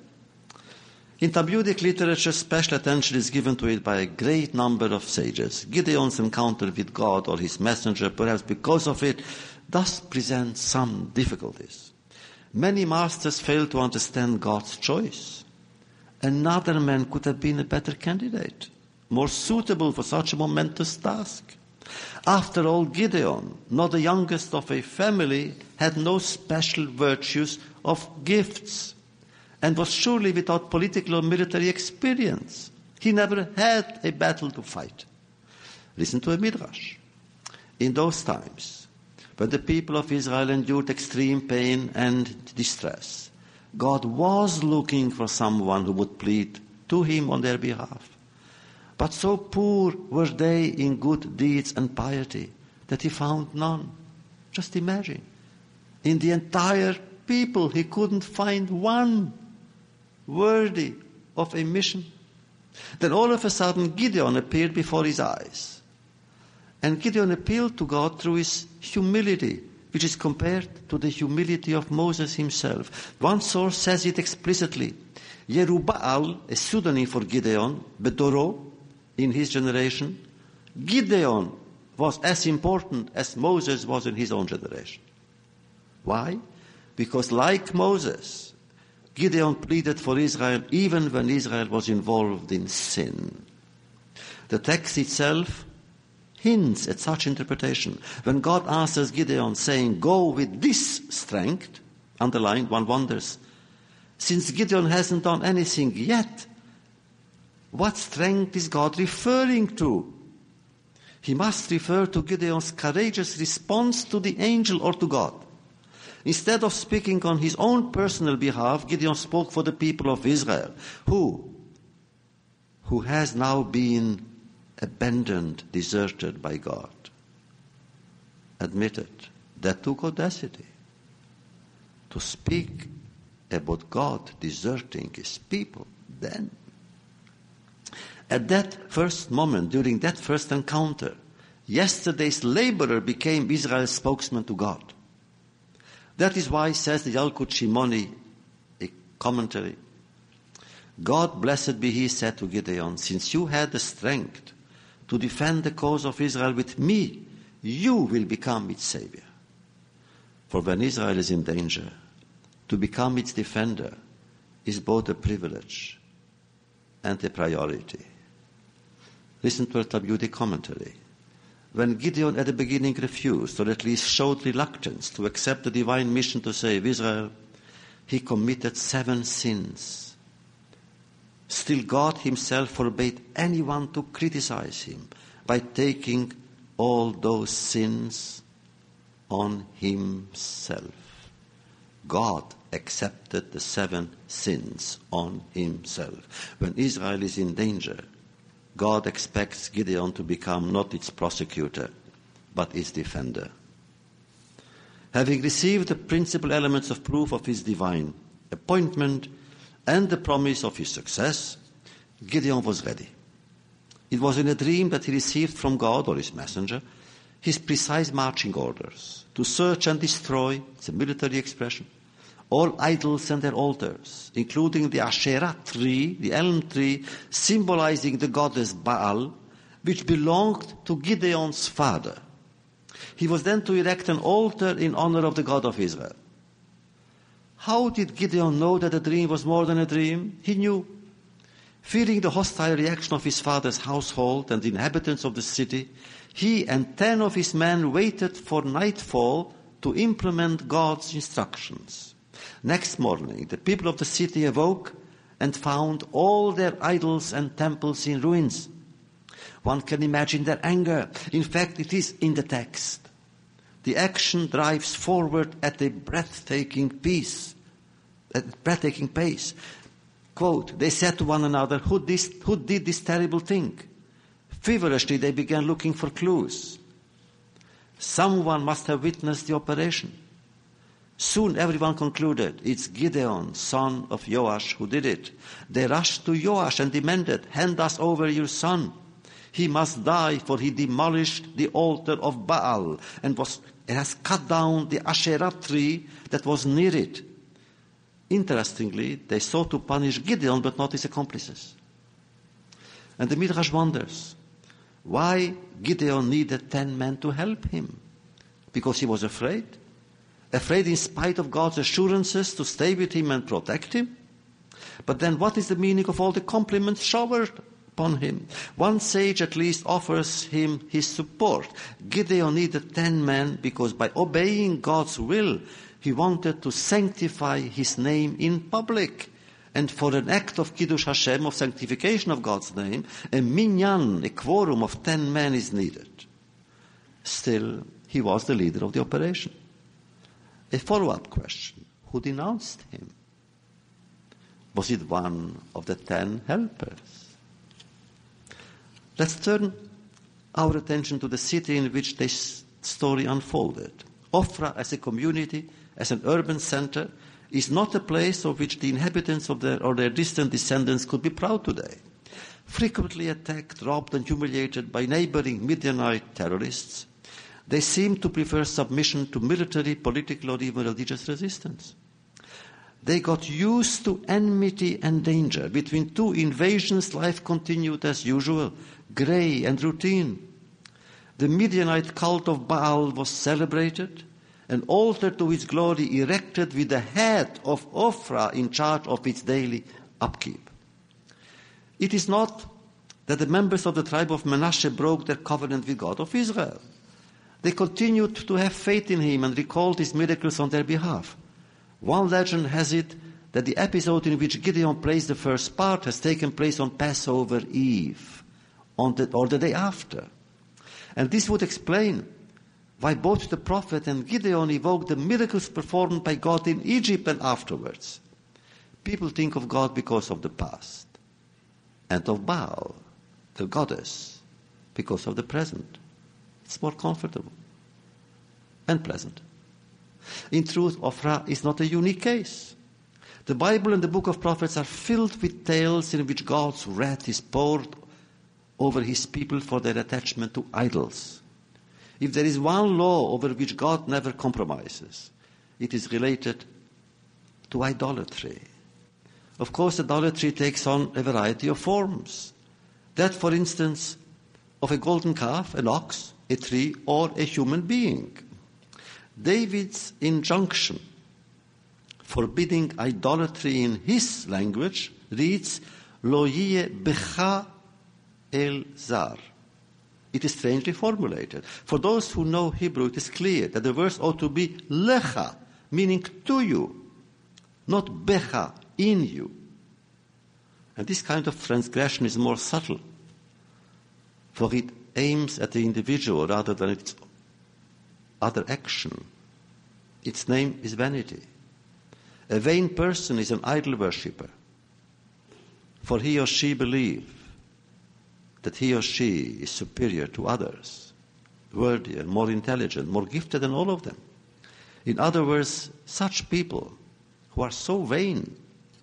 In Talmudic literature, special attention is given to it by a great number of sages. Gideon's encounter with God or his messenger, perhaps because of it, does present some difficulties. Many masters fail to understand God's choice. Another man could have been a better candidate, more suitable for such a momentous task. After all, Gideon, not the youngest of a family, had no special virtues of gifts and was surely without political or military experience. He never had a battle to fight. Listen to a midrash. In those times, when the people of Israel endured extreme pain and distress, God was looking for someone who would plead to him on their behalf. But so poor were they in good deeds and piety that he found none. Just imagine. In the entire people, he couldn't find one worthy of a mission. Then all of a sudden, Gideon appeared before his eyes. And Gideon appealed to God through his humility, which is compared to the humility of Moses himself. One source says it explicitly. Yerubbaal, a pseudonym for Gideon, Bedoro, in his generation, Gideon was as important as Moses was in his own generation. Why? Because like Moses, Gideon pleaded for Israel even when Israel was involved in sin. The text itself hints at such interpretation. When God answers Gideon saying, go with this strength, underlined, one wonders, since Gideon hasn't done anything yet, what strength is God referring to? He must refer to Gideon's courageous response to the angel or to God. Instead of speaking on his own personal behalf, Gideon spoke for the people of Israel, who, who has now been abandoned, deserted by God. Admitted, that took audacity. To speak about God deserting his people, then. At that first moment, during that first encounter, yesterday's laborer became Israel's spokesman to God. That is why, says the Yalkut Shimoni, a commentary, God, blessed be he, said to Gideon, since you had the strength to defend the cause of Israel with me, you will become its savior. For when Israel is in danger, to become its defender is both a privilege and a priority. Listen to a Talmudic commentary. When Gideon at the beginning refused, or at least showed reluctance to accept the divine mission to save Israel, he committed seven sins. Still, God himself forbade anyone to criticize him by taking all those sins on himself. God accepted the seven sins on himself. When Israel is in danger, God expects Gideon to become not its prosecutor, but its defender. Having received the principal elements of proof of his divine appointment and the promise of his success, Gideon was ready. It was in a dream that he received from God, or his messenger, his precise marching orders to search and destroy, it's a military expression, all idols and their altars, including the Asherah tree, the elm tree, symbolizing the goddess Baal, which belonged to Gideon's father. He was then to erect an altar in honor of the God of Israel. How did Gideon know that the dream was more than a dream? He knew. Fearing the hostile reaction of his father's household and the inhabitants of the city, he and ten of his men waited for nightfall to implement God's instructions. Next morning, the people of the city awoke and found all their idols and temples in ruins. One can imagine their anger. In fact, it is in the text. The action drives forward at a breathtaking pace. At breathtaking pace. Quote, they said to one another, who, this, who did this terrible thing? Feverishly, they began looking for clues. Someone must have witnessed the operation. Soon everyone concluded, it's Gideon, son of Joash, who did it. They rushed to Joash and demanded, hand us over your son. He must die, for he demolished the altar of Baal and was, has cut down the Asherah tree that was near it. Interestingly, they sought to punish Gideon, but not his accomplices. And the Midrash wonders, why Gideon needed ten men to help him? Because he was afraid? Afraid in spite of God's assurances to stay with him and protect him? But then what is the meaning of all the compliments showered upon him? One sage at least offers him his support. Gideon needed ten men because by obeying God's will, he wanted to sanctify his name in public. And for an act of Kiddush Hashem, of sanctification of God's name, a minyan, a quorum of ten men is needed. Still, he was the leader of the operation. A follow-up question, who denounced him? Was it one of the ten helpers? Let's turn our attention to the city in which this story unfolded. Ofra as a community, as an urban center, is not a place of which the inhabitants of their or their distant descendants could be proud today. Frequently attacked, robbed and humiliated by neighboring Midianite terrorists, they seemed to prefer submission to military, political or even religious resistance. They got used to enmity and danger. Between two invasions, life continued as usual, grey and routine. The Midianite cult of Baal was celebrated, an altar to its glory erected with the head of Ophrah in charge of its daily upkeep. It is not that the members of the tribe of Manasseh broke their covenant with God of Israel. They continued to have faith in him and recalled his miracles on their behalf. One legend has it that the episode in which Gideon plays the first part has taken place on Passover Eve, on the, or the day after. And this would explain why both the prophet and Gideon evoked the miracles performed by God in Egypt and afterwards. People think of God because of the past, and of Baal, the goddess, because of the present. It's more comfortable and pleasant. In truth, Ophrah is not a unique case. The Bible and the book of prophets are filled with tales in which God's wrath is poured over his people for their attachment to idols. If there is one law over which God never compromises, it is related to idolatry. Of course, idolatry takes on a variety of forms. That, for instance, of a golden calf, an ox, a tree, or a human being. David's injunction forbidding idolatry in his language reads, Lo yeh becha el zar. It is strangely formulated. For those who know Hebrew, it is clear that the verse ought to be lecha, meaning to you, not becha, in you. And this kind of transgression is more subtle, for it aims at the individual rather than its other action. Its name is vanity. A vain person is an idol worshipper, for he or she believes that he or she is superior to others, worthier, more intelligent, more gifted than all of them. In other words, such people who are so vain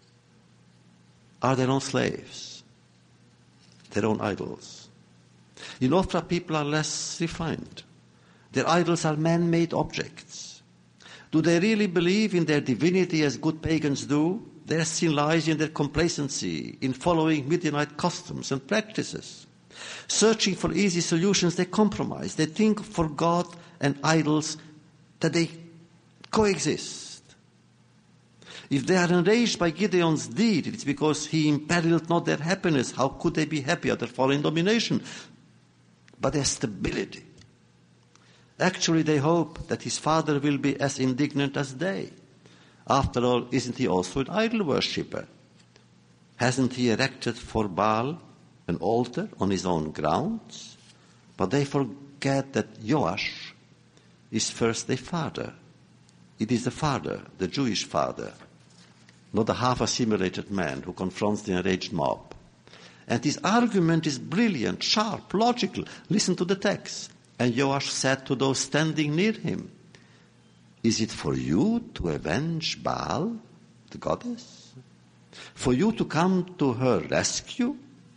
are their own slaves, their own idols. In Ophrah, people are less refined. Their idols are man-made objects. Do they really believe in their divinity as good pagans do? Their sin lies in their complacency, in following Midianite customs and practices. Searching for easy solutions, they compromise. They think for God and idols that they coexist. If they are enraged by Gideon's deed, it is because he imperiled not their happiness. How could they be happy under foreign domination? But their stability. Actually, they hope that his father will be as indignant as they. After all, isn't he also an idol worshipper? Hasn't he erected for Baal an altar on his own grounds? But they forget that Joash is first a father. It is the father, the Jewish father, not a half-assimilated man who confronts the enraged mob. And his argument is brilliant, sharp, logical. Listen to the text. And Joash said to those standing near him, Is it for you to avenge Baal, the goddess? For you to come to her rescue?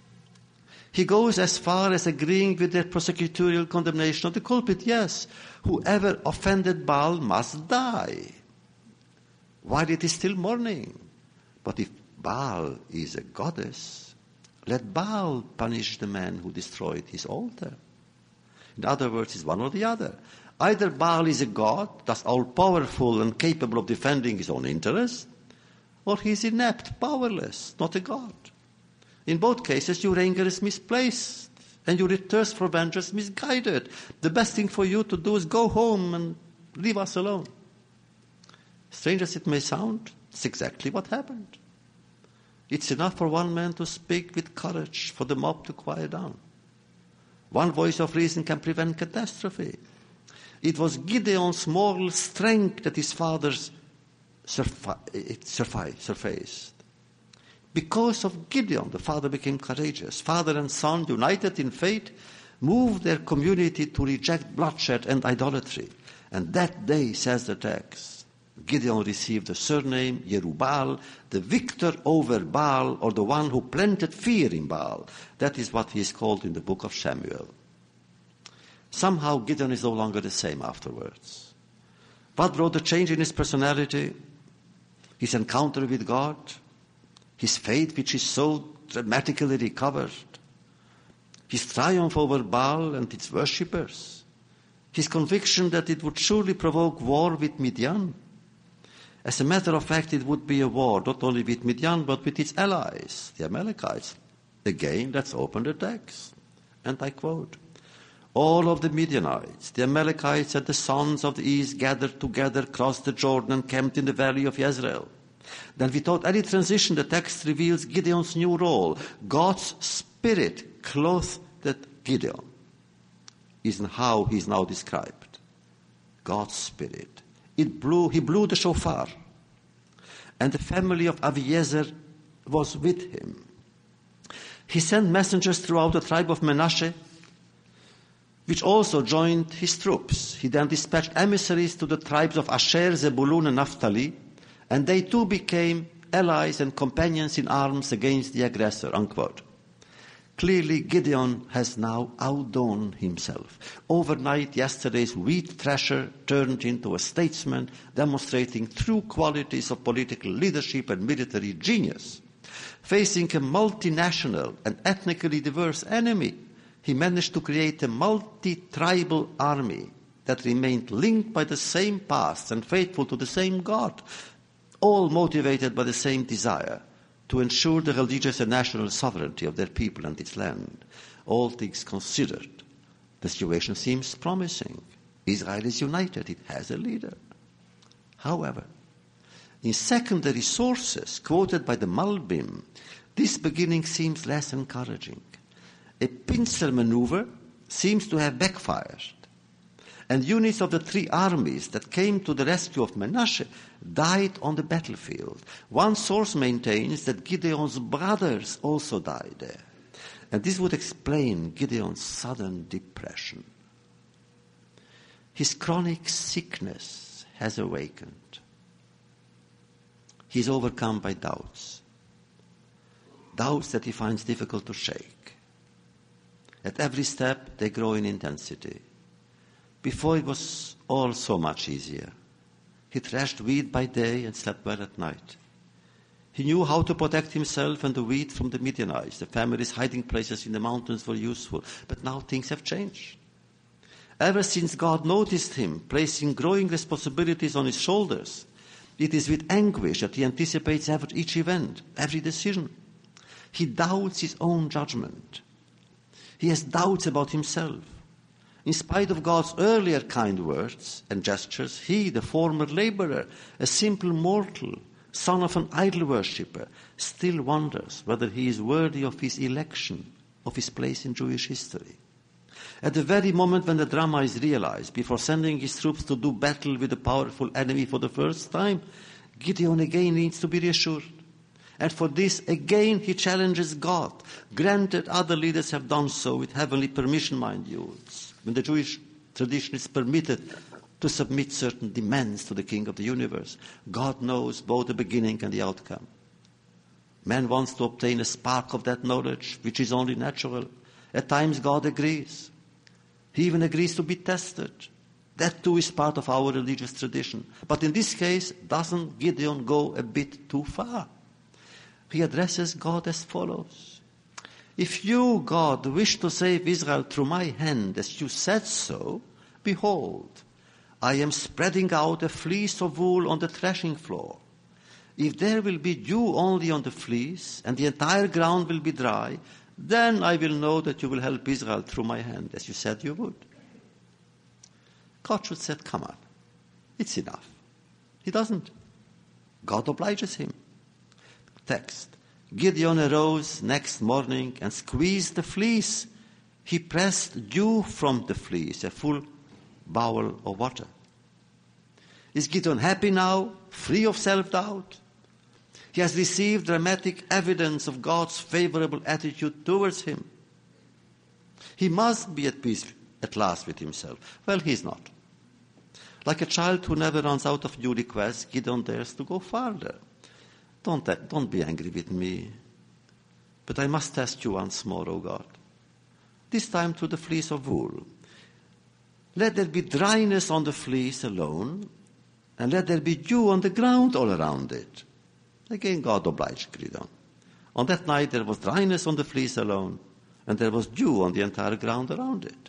He goes as far as agreeing with their prosecutorial condemnation of the culprit. Yes, whoever offended Baal must die, while it is still morning. But if Baal is a goddess, let Baal punish the man who destroyed his altar. In other words, it's one or the other. Either Baal is a god, thus all-powerful and capable of defending his own interests, or he is inept, powerless, not a god. In both cases, your anger is misplaced, and your thirst for vengeance misguided. The best thing for you to do is go home and leave us alone. Strange as it may sound, it's exactly what happened. It's enough for one man to speak with courage, for the mob to quiet down. One voice of reason can prevent catastrophe. It was Gideon's moral strength that his fathers surfi- surfi- surfaced. Because of Gideon, the father became courageous. Father and son, united in faith, moved their community to reject bloodshed and idolatry. And that day, says the text, Gideon received the surname Yerubbaal, the victor over Baal, or the one who planted fear in Baal. That is what he is called in the book of Samuel. Somehow Gideon is no longer the same afterwards. What brought the change in his personality? His encounter with God? His faith, which is so dramatically recovered? His triumph over Baal and its worshippers? His conviction that it would surely provoke war with Midian? As a matter of fact, it would be a war not only with Midian, but with its allies, the Amalekites. Again, let's open the text. And I quote, All of the Midianites, the Amalekites, and the sons of the east gathered together, crossed the Jordan, and camped in the valley of Jezreel. Then without any transition, the text reveals Gideon's new role. God's spirit clothed Gideon is in how he is now described. God's spirit. It blew, he blew the shofar, and the family of Aviezer was with him. He sent messengers throughout the tribe of Manasseh, which also joined his troops. He then dispatched emissaries to the tribes of Asher, Zebulun, and Naphtali, and they too became allies and companions in arms against the aggressor, unquote. Clearly, Gideon has now outdone himself. Overnight, yesterday's wheat thresher turned into a statesman, demonstrating true qualities of political leadership and military genius. Facing a multinational and ethnically diverse enemy, he managed to create a multi-tribal army that remained linked by the same past and faithful to the same God, all motivated by the same desire to ensure the religious and national sovereignty of their people and its land. All things considered, the situation seems promising. Israel is united. It has a leader. However, in secondary sources quoted by the Malbim, this beginning seems less encouraging. A pincer maneuver seems to have backfired, and units of the three armies that came to the rescue of Menashe died on the battlefield. One source maintains that Gideon's brothers also died there, and this would explain Gideon's sudden depression. His chronic sickness has awakened. He is overcome by doubts, doubts that he finds difficult to shake. At every step, they grow in intensity. Before, it was all so much easier. He threshed wheat by day and slept well at night. He knew how to protect himself and the wheat from the Midianites. The family's hiding places in the mountains were useful. But now things have changed. Ever since God noticed him placing growing responsibilities on his shoulders, it is with anguish that he anticipates every, each event, every decision. He doubts his own judgment. He has doubts about himself. In spite of God's earlier kind words and gestures, he, the former laborer, a simple mortal, son of an idol worshipper, still wonders whether he is worthy of his election, of his place in Jewish history. At the very moment when the drama is realized, before sending his troops to do battle with a powerful enemy for the first time, Gideon again needs to be reassured. And for this, again, he challenges God. Granted, other leaders have done so with heavenly permission, mind you. When the Jewish tradition is permitted to submit certain demands to the King of the universe, God knows both the beginning and the outcome. Man wants to obtain a spark of that knowledge, which is only natural. At times, God agrees. He even agrees to be tested. That too is part of our religious tradition. But in this case, doesn't Gideon go a bit too far? He addresses God as follows. If you, God, wish to save Israel through my hand, as you said so, behold, I am spreading out a fleece of wool on the threshing floor. If there will be dew only on the fleece, and the entire ground will be dry, then I will know that you will help Israel through my hand, as you said you would. God should say, come on, it's enough. He doesn't. God obliges him. Text. Gideon arose next morning and squeezed the fleece. He pressed dew from the fleece, a full bowl of water. Is Gideon happy now, free of self-doubt? He has received dramatic evidence of God's favorable attitude towards him. He must be at peace at last with himself. Well, he's not. Like a child who never runs out of new requests, Gideon dares to go farther. Don't, don't be angry with me, but I must test you once more, O God. This time through the fleece of wool. Let there be dryness on the fleece alone, and let there be dew on the ground all around it. Again, God obliged Gideon. On that night there was dryness on the fleece alone, and there was dew on the entire ground around it.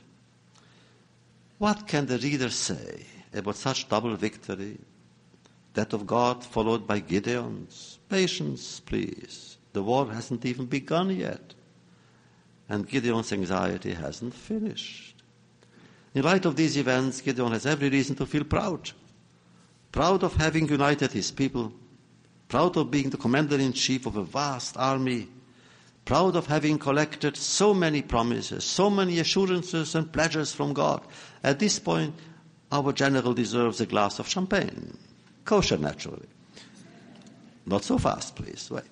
What can the reader say about such double victory? That of God followed by Gideon's. Patience, please. The war hasn't even begun yet. And Gideon's anxiety hasn't finished. In light of these events, Gideon has every reason to feel proud. Proud of having united his people. Proud of being the commander-in-chief of a vast army. Proud of having collected so many promises, so many assurances and pledges from God. At this point, our general deserves a glass of champagne. Kosher, naturally. Not so fast, please. Wait.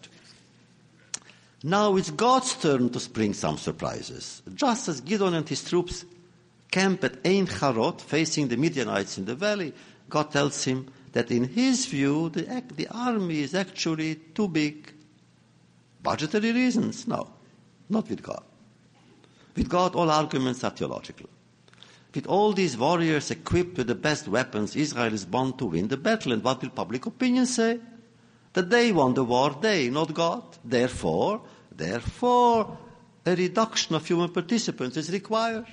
Now it's God's turn to spring some surprises. Just as Gideon and his troops camp at Ein Harod, facing the Midianites in the valley, God tells him that in his view, the, the army is actually too big. Budgetary reasons? No, not with God. With God, all arguments are theological. With all these warriors equipped with the best weapons, Israel is bound to win the battle. And what will public opinion say? That they won the war, they, not God. Therefore, therefore, a reduction of human participants is required.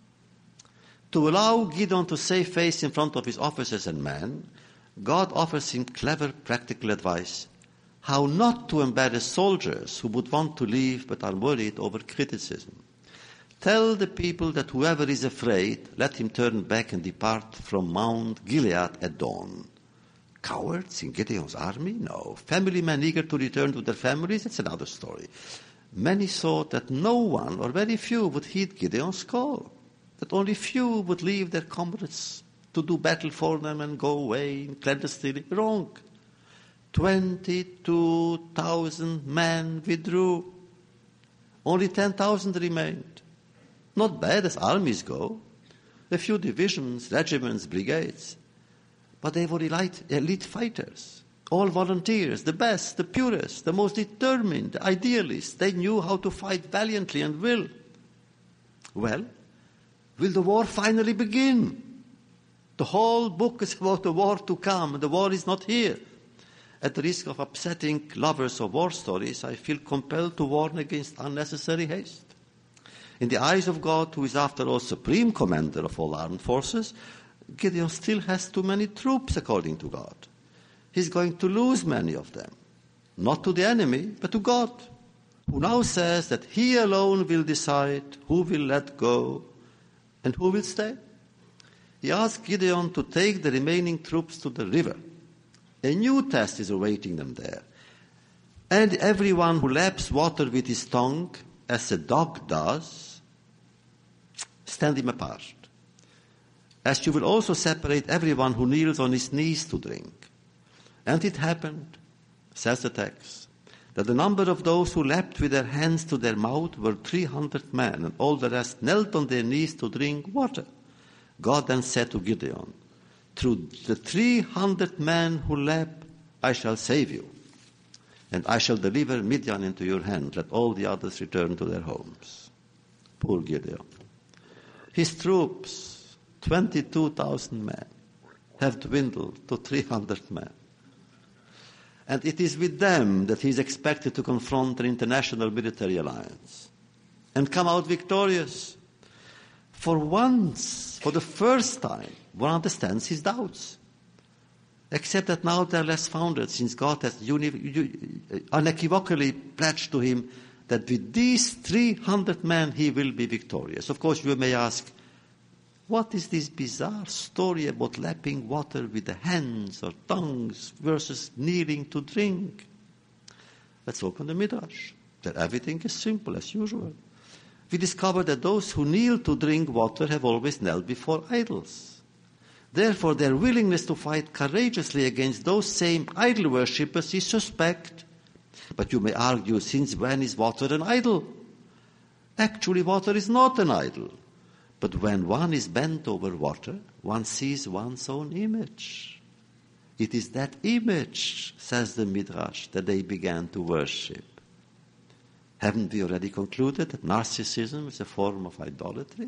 To allow Gideon to save face in front of his officers and men, God offers him clever practical advice how not to embarrass soldiers who would want to leave but are worried over criticism. Tell the people that whoever is afraid, let him turn back and depart from Mount Gilead at dawn. Cowards in Gideon's army? No. Family men eager to return to their families? That's another story. Many thought that no one or very few would heed Gideon's call, that only few would leave their comrades to do battle for them and go away in clandestinely. Wrong. twenty-two thousand men withdrew. Only ten thousand remained. Not bad as armies go. A few divisions, regiments, brigades. But they were elite, elite fighters. All volunteers, the best, the purest, the most determined, the idealists. They knew how to fight valiantly and will. Well, will the war finally begin? The whole book is about the war to come, and the war is not here. At the risk of upsetting lovers of war stories, I feel compelled to warn against unnecessary haste. In the eyes of God, who is after all supreme commander of all armed forces, Gideon still has too many troops, according to God. He's going to lose many of them. Not to the enemy, but to God, who now says that he alone will decide who will let go and who will stay. He asked Gideon to take the remaining troops to the river. A new test is awaiting them there. And everyone who laps water with his tongue, as a dog does, stand him apart. As you will also separate everyone who kneels on his knees to drink. And it happened, says the text, that the number of those who lapped with their hands to their mouth were three hundred men, and all the rest knelt on their knees to drink water. God then said to Gideon, through the three hundred men who lap, I shall save you, and I shall deliver Midian into your hand. Let all the others return to their homes. Poor Gideon. His troops, twenty-two thousand men, have dwindled to three hundred men. And it is with them that he is expected to confront an international military alliance and come out victorious. For once, for the first time, one understands his doubts. Except that now they are less founded, since God has uni- unequivocally pledged to him that with these three hundred men he will be victorious. Of course, you may ask, what is this bizarre story about lapping water with the hands or tongues versus kneeling to drink? Let's open the Midrash. There everything is simple as usual. We discover that those who kneel to drink water have always knelt before idols. Therefore, their willingness to fight courageously against those same idol worshippers is suspect. But you may argue, since when is water an idol? Actually, water is not an idol. But when one is bent over water, one sees one's own image. It is that image, says the Midrash, that they began to worship. Haven't we already concluded that narcissism is a form of idolatry?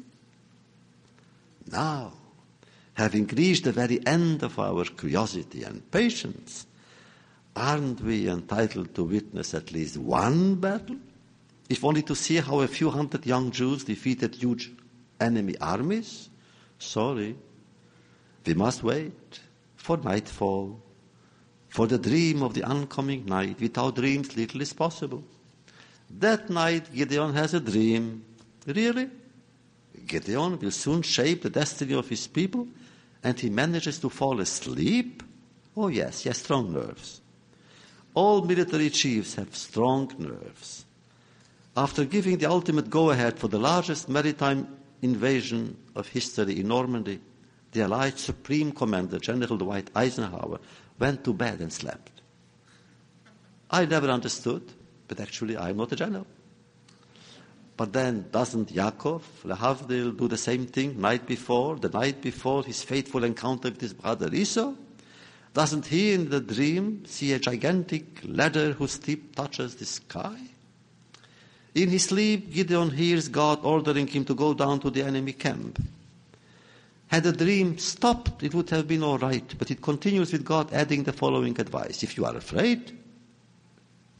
Now, having reached the very end of our curiosity and patience, aren't we entitled to witness at least one battle? If only to see how a few hundred young Jews defeated huge enemy armies? Sorry, we must wait for nightfall, for the dream of the oncoming night. Without dreams, little is possible. That night, Gideon has a dream. Really? Gideon will soon shape the destiny of his people, and he manages to fall asleep? Oh yes, he has strong nerves. All military chiefs have strong nerves. After giving the ultimate go-ahead for the largest maritime invasion of history in Normandy, the Allied Supreme Commander, General Dwight Eisenhower, went to bed and slept. I never understood, but actually I'm not a general. But then doesn't Yaakov, Lehavdil, do the same thing night before, the night before his fateful encounter with his brother Esau? Doesn't he in the dream see a gigantic ladder whose tip touches the sky? In his sleep, Gideon hears God ordering him to go down to the enemy camp. Had the dream stopped, it would have been all right, but it continues with God adding the following advice. If you are afraid,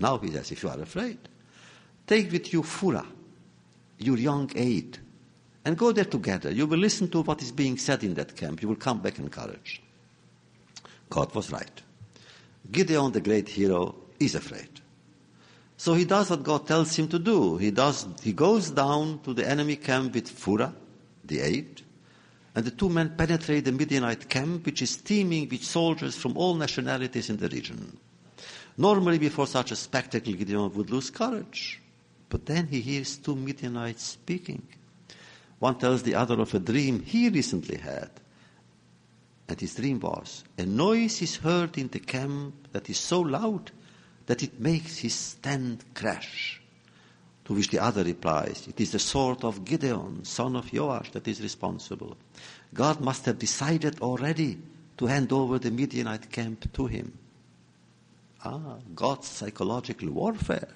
Now he says, if you are afraid, take with you Phurah, your young aide, and go there together. You will listen to what is being said in that camp. You will come back encouraged. God was right. Gideon, the great hero, is afraid. So he does what God tells him to do. He does. He goes down to the enemy camp with Phurah, the aide, and the two men penetrate the Midianite camp, which is teeming with soldiers from all nationalities in the region. Normally, before such a spectacle, Gideon would lose courage. But then he hears two Midianites speaking. One tells the other of a dream he recently had. And his dream was, a noise is heard in the camp that is so loud that it makes his tent crash. To which the other replies, it is the sword of Gideon, son of Joash, that is responsible. God must have decided already to hand over the Midianite camp to him. Ah, God's psychological warfare.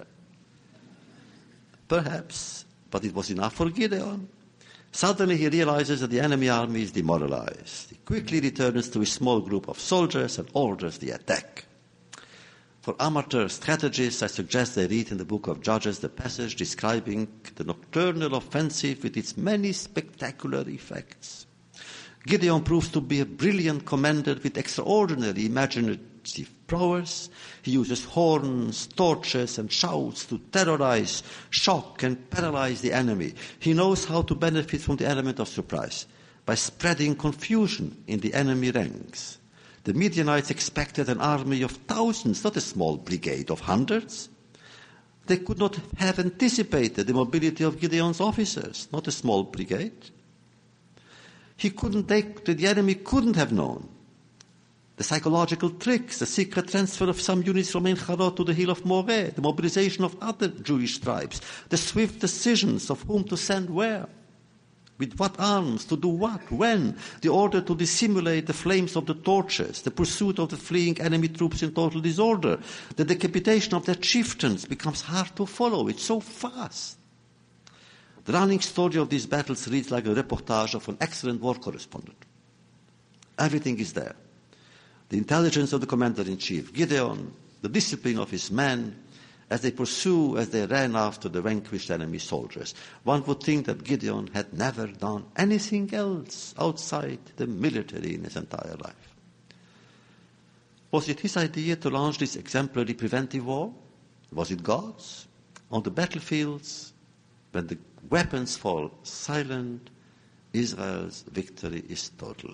Perhaps, but it was enough for Gideon. Suddenly he realizes that the enemy army is demoralized. He quickly returns to his small group of soldiers and orders the attack. For amateur strategists, I suggest they read in the book of Judges the passage describing the nocturnal offensive with its many spectacular effects. Gideon proves to be a brilliant commander with extraordinary imaginative prowess. He uses horns, torches, and shouts to terrorize, shock, and paralyze the enemy. He knows how to benefit from the element of surprise by spreading confusion in the enemy ranks. The Midianites expected an army of thousands, not a small brigade of hundreds. They could not have anticipated the mobility of Gideon's officers, not a small brigade. He couldn't, they, the enemy couldn't have known the psychological tricks, the secret transfer of some units from Ein Charod to the hill of Moreh, the mobilization of other Jewish tribes, the swift decisions of whom to send where, with what arms, to do what, when, the order to dissimulate the flames of the torches, the pursuit of the fleeing enemy troops in total disorder, the decapitation of their chieftains becomes hard to follow. It's so fast. The running story of these battles reads like a reportage of an excellent war correspondent. Everything is there. The intelligence of the commander-in-chief, Gideon, the discipline of his men, as they pursue, as they ran after the vanquished enemy soldiers. One would think that Gideon had never done anything else outside the military in his entire life. Was it his idea to launch this exemplary preventive war? Was it God's? On the battlefields, when the weapons fall silent, Israel's victory is total.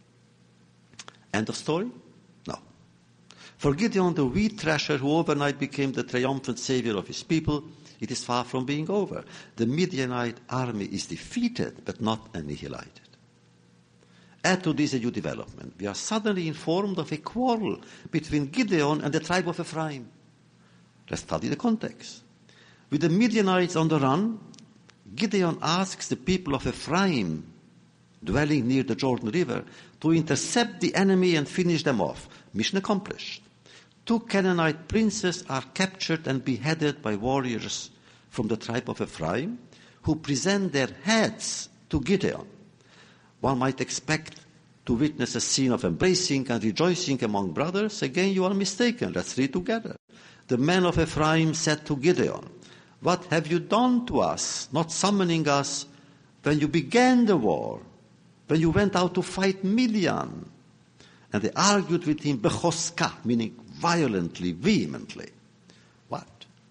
End of story? No. For Gideon, the wheat thresher who overnight became the triumphant savior of his people, it is far from being over. The Midianite army is defeated, but not annihilated. Add to this a new development. We are suddenly informed of a quarrel between Gideon and the tribe of Ephraim. Let's study the context. With the Midianites on the run, Gideon asks the people of Ephraim, dwelling near the Jordan River, to intercept the enemy and finish them off. Mission accomplished. Two Canaanite princes are captured and beheaded by warriors from the tribe of Ephraim, who present their heads to Gideon. One might expect to witness a scene of embracing and rejoicing among brothers. Again, you are mistaken. Let's read together. The men of Ephraim said to Gideon, "What have you done to us, not summoning us when you began the war, when you went out to fight Midian?" And they argued with him, bechoska, meaning violently, vehemently. What?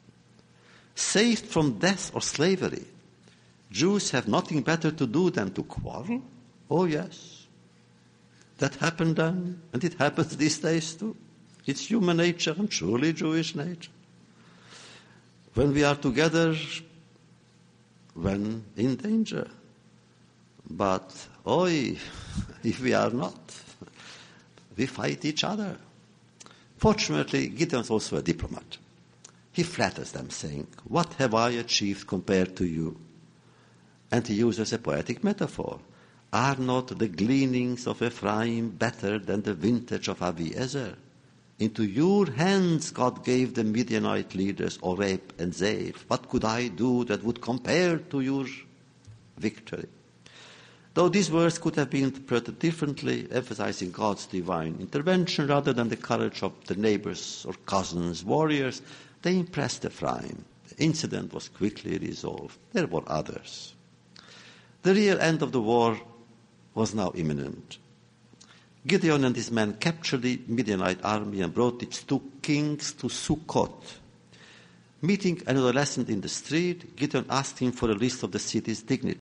Saved from death or slavery, Jews have nothing better to do than to quarrel? Oh yes. That happened then, and it happens these days too. It's human nature and truly Jewish nature. When we are together, when in danger. But, oi, if we are not, we fight each other. Fortunately, Gideon is also a diplomat. He flatters them, saying, "What have I achieved compared to you?" And he uses a poetic metaphor. Are not the gleanings of Ephraim better than the vintage of Abiezer? Into your hands God gave the Midianite leaders, Oreb and Zeeb. What could I do that would compare to your victory? Though these words could have been interpreted differently, emphasizing God's divine intervention rather than the courage of the neighbors or cousins, warriors, They impressed Ephraim. The incident was quickly resolved. There were others. The real end of the war was now imminent. Gideon and his men captured the Midianite army and brought its two kings to Sukkot. Meeting an adolescent in the street, Gideon asked him for a list of the city's dignitaries.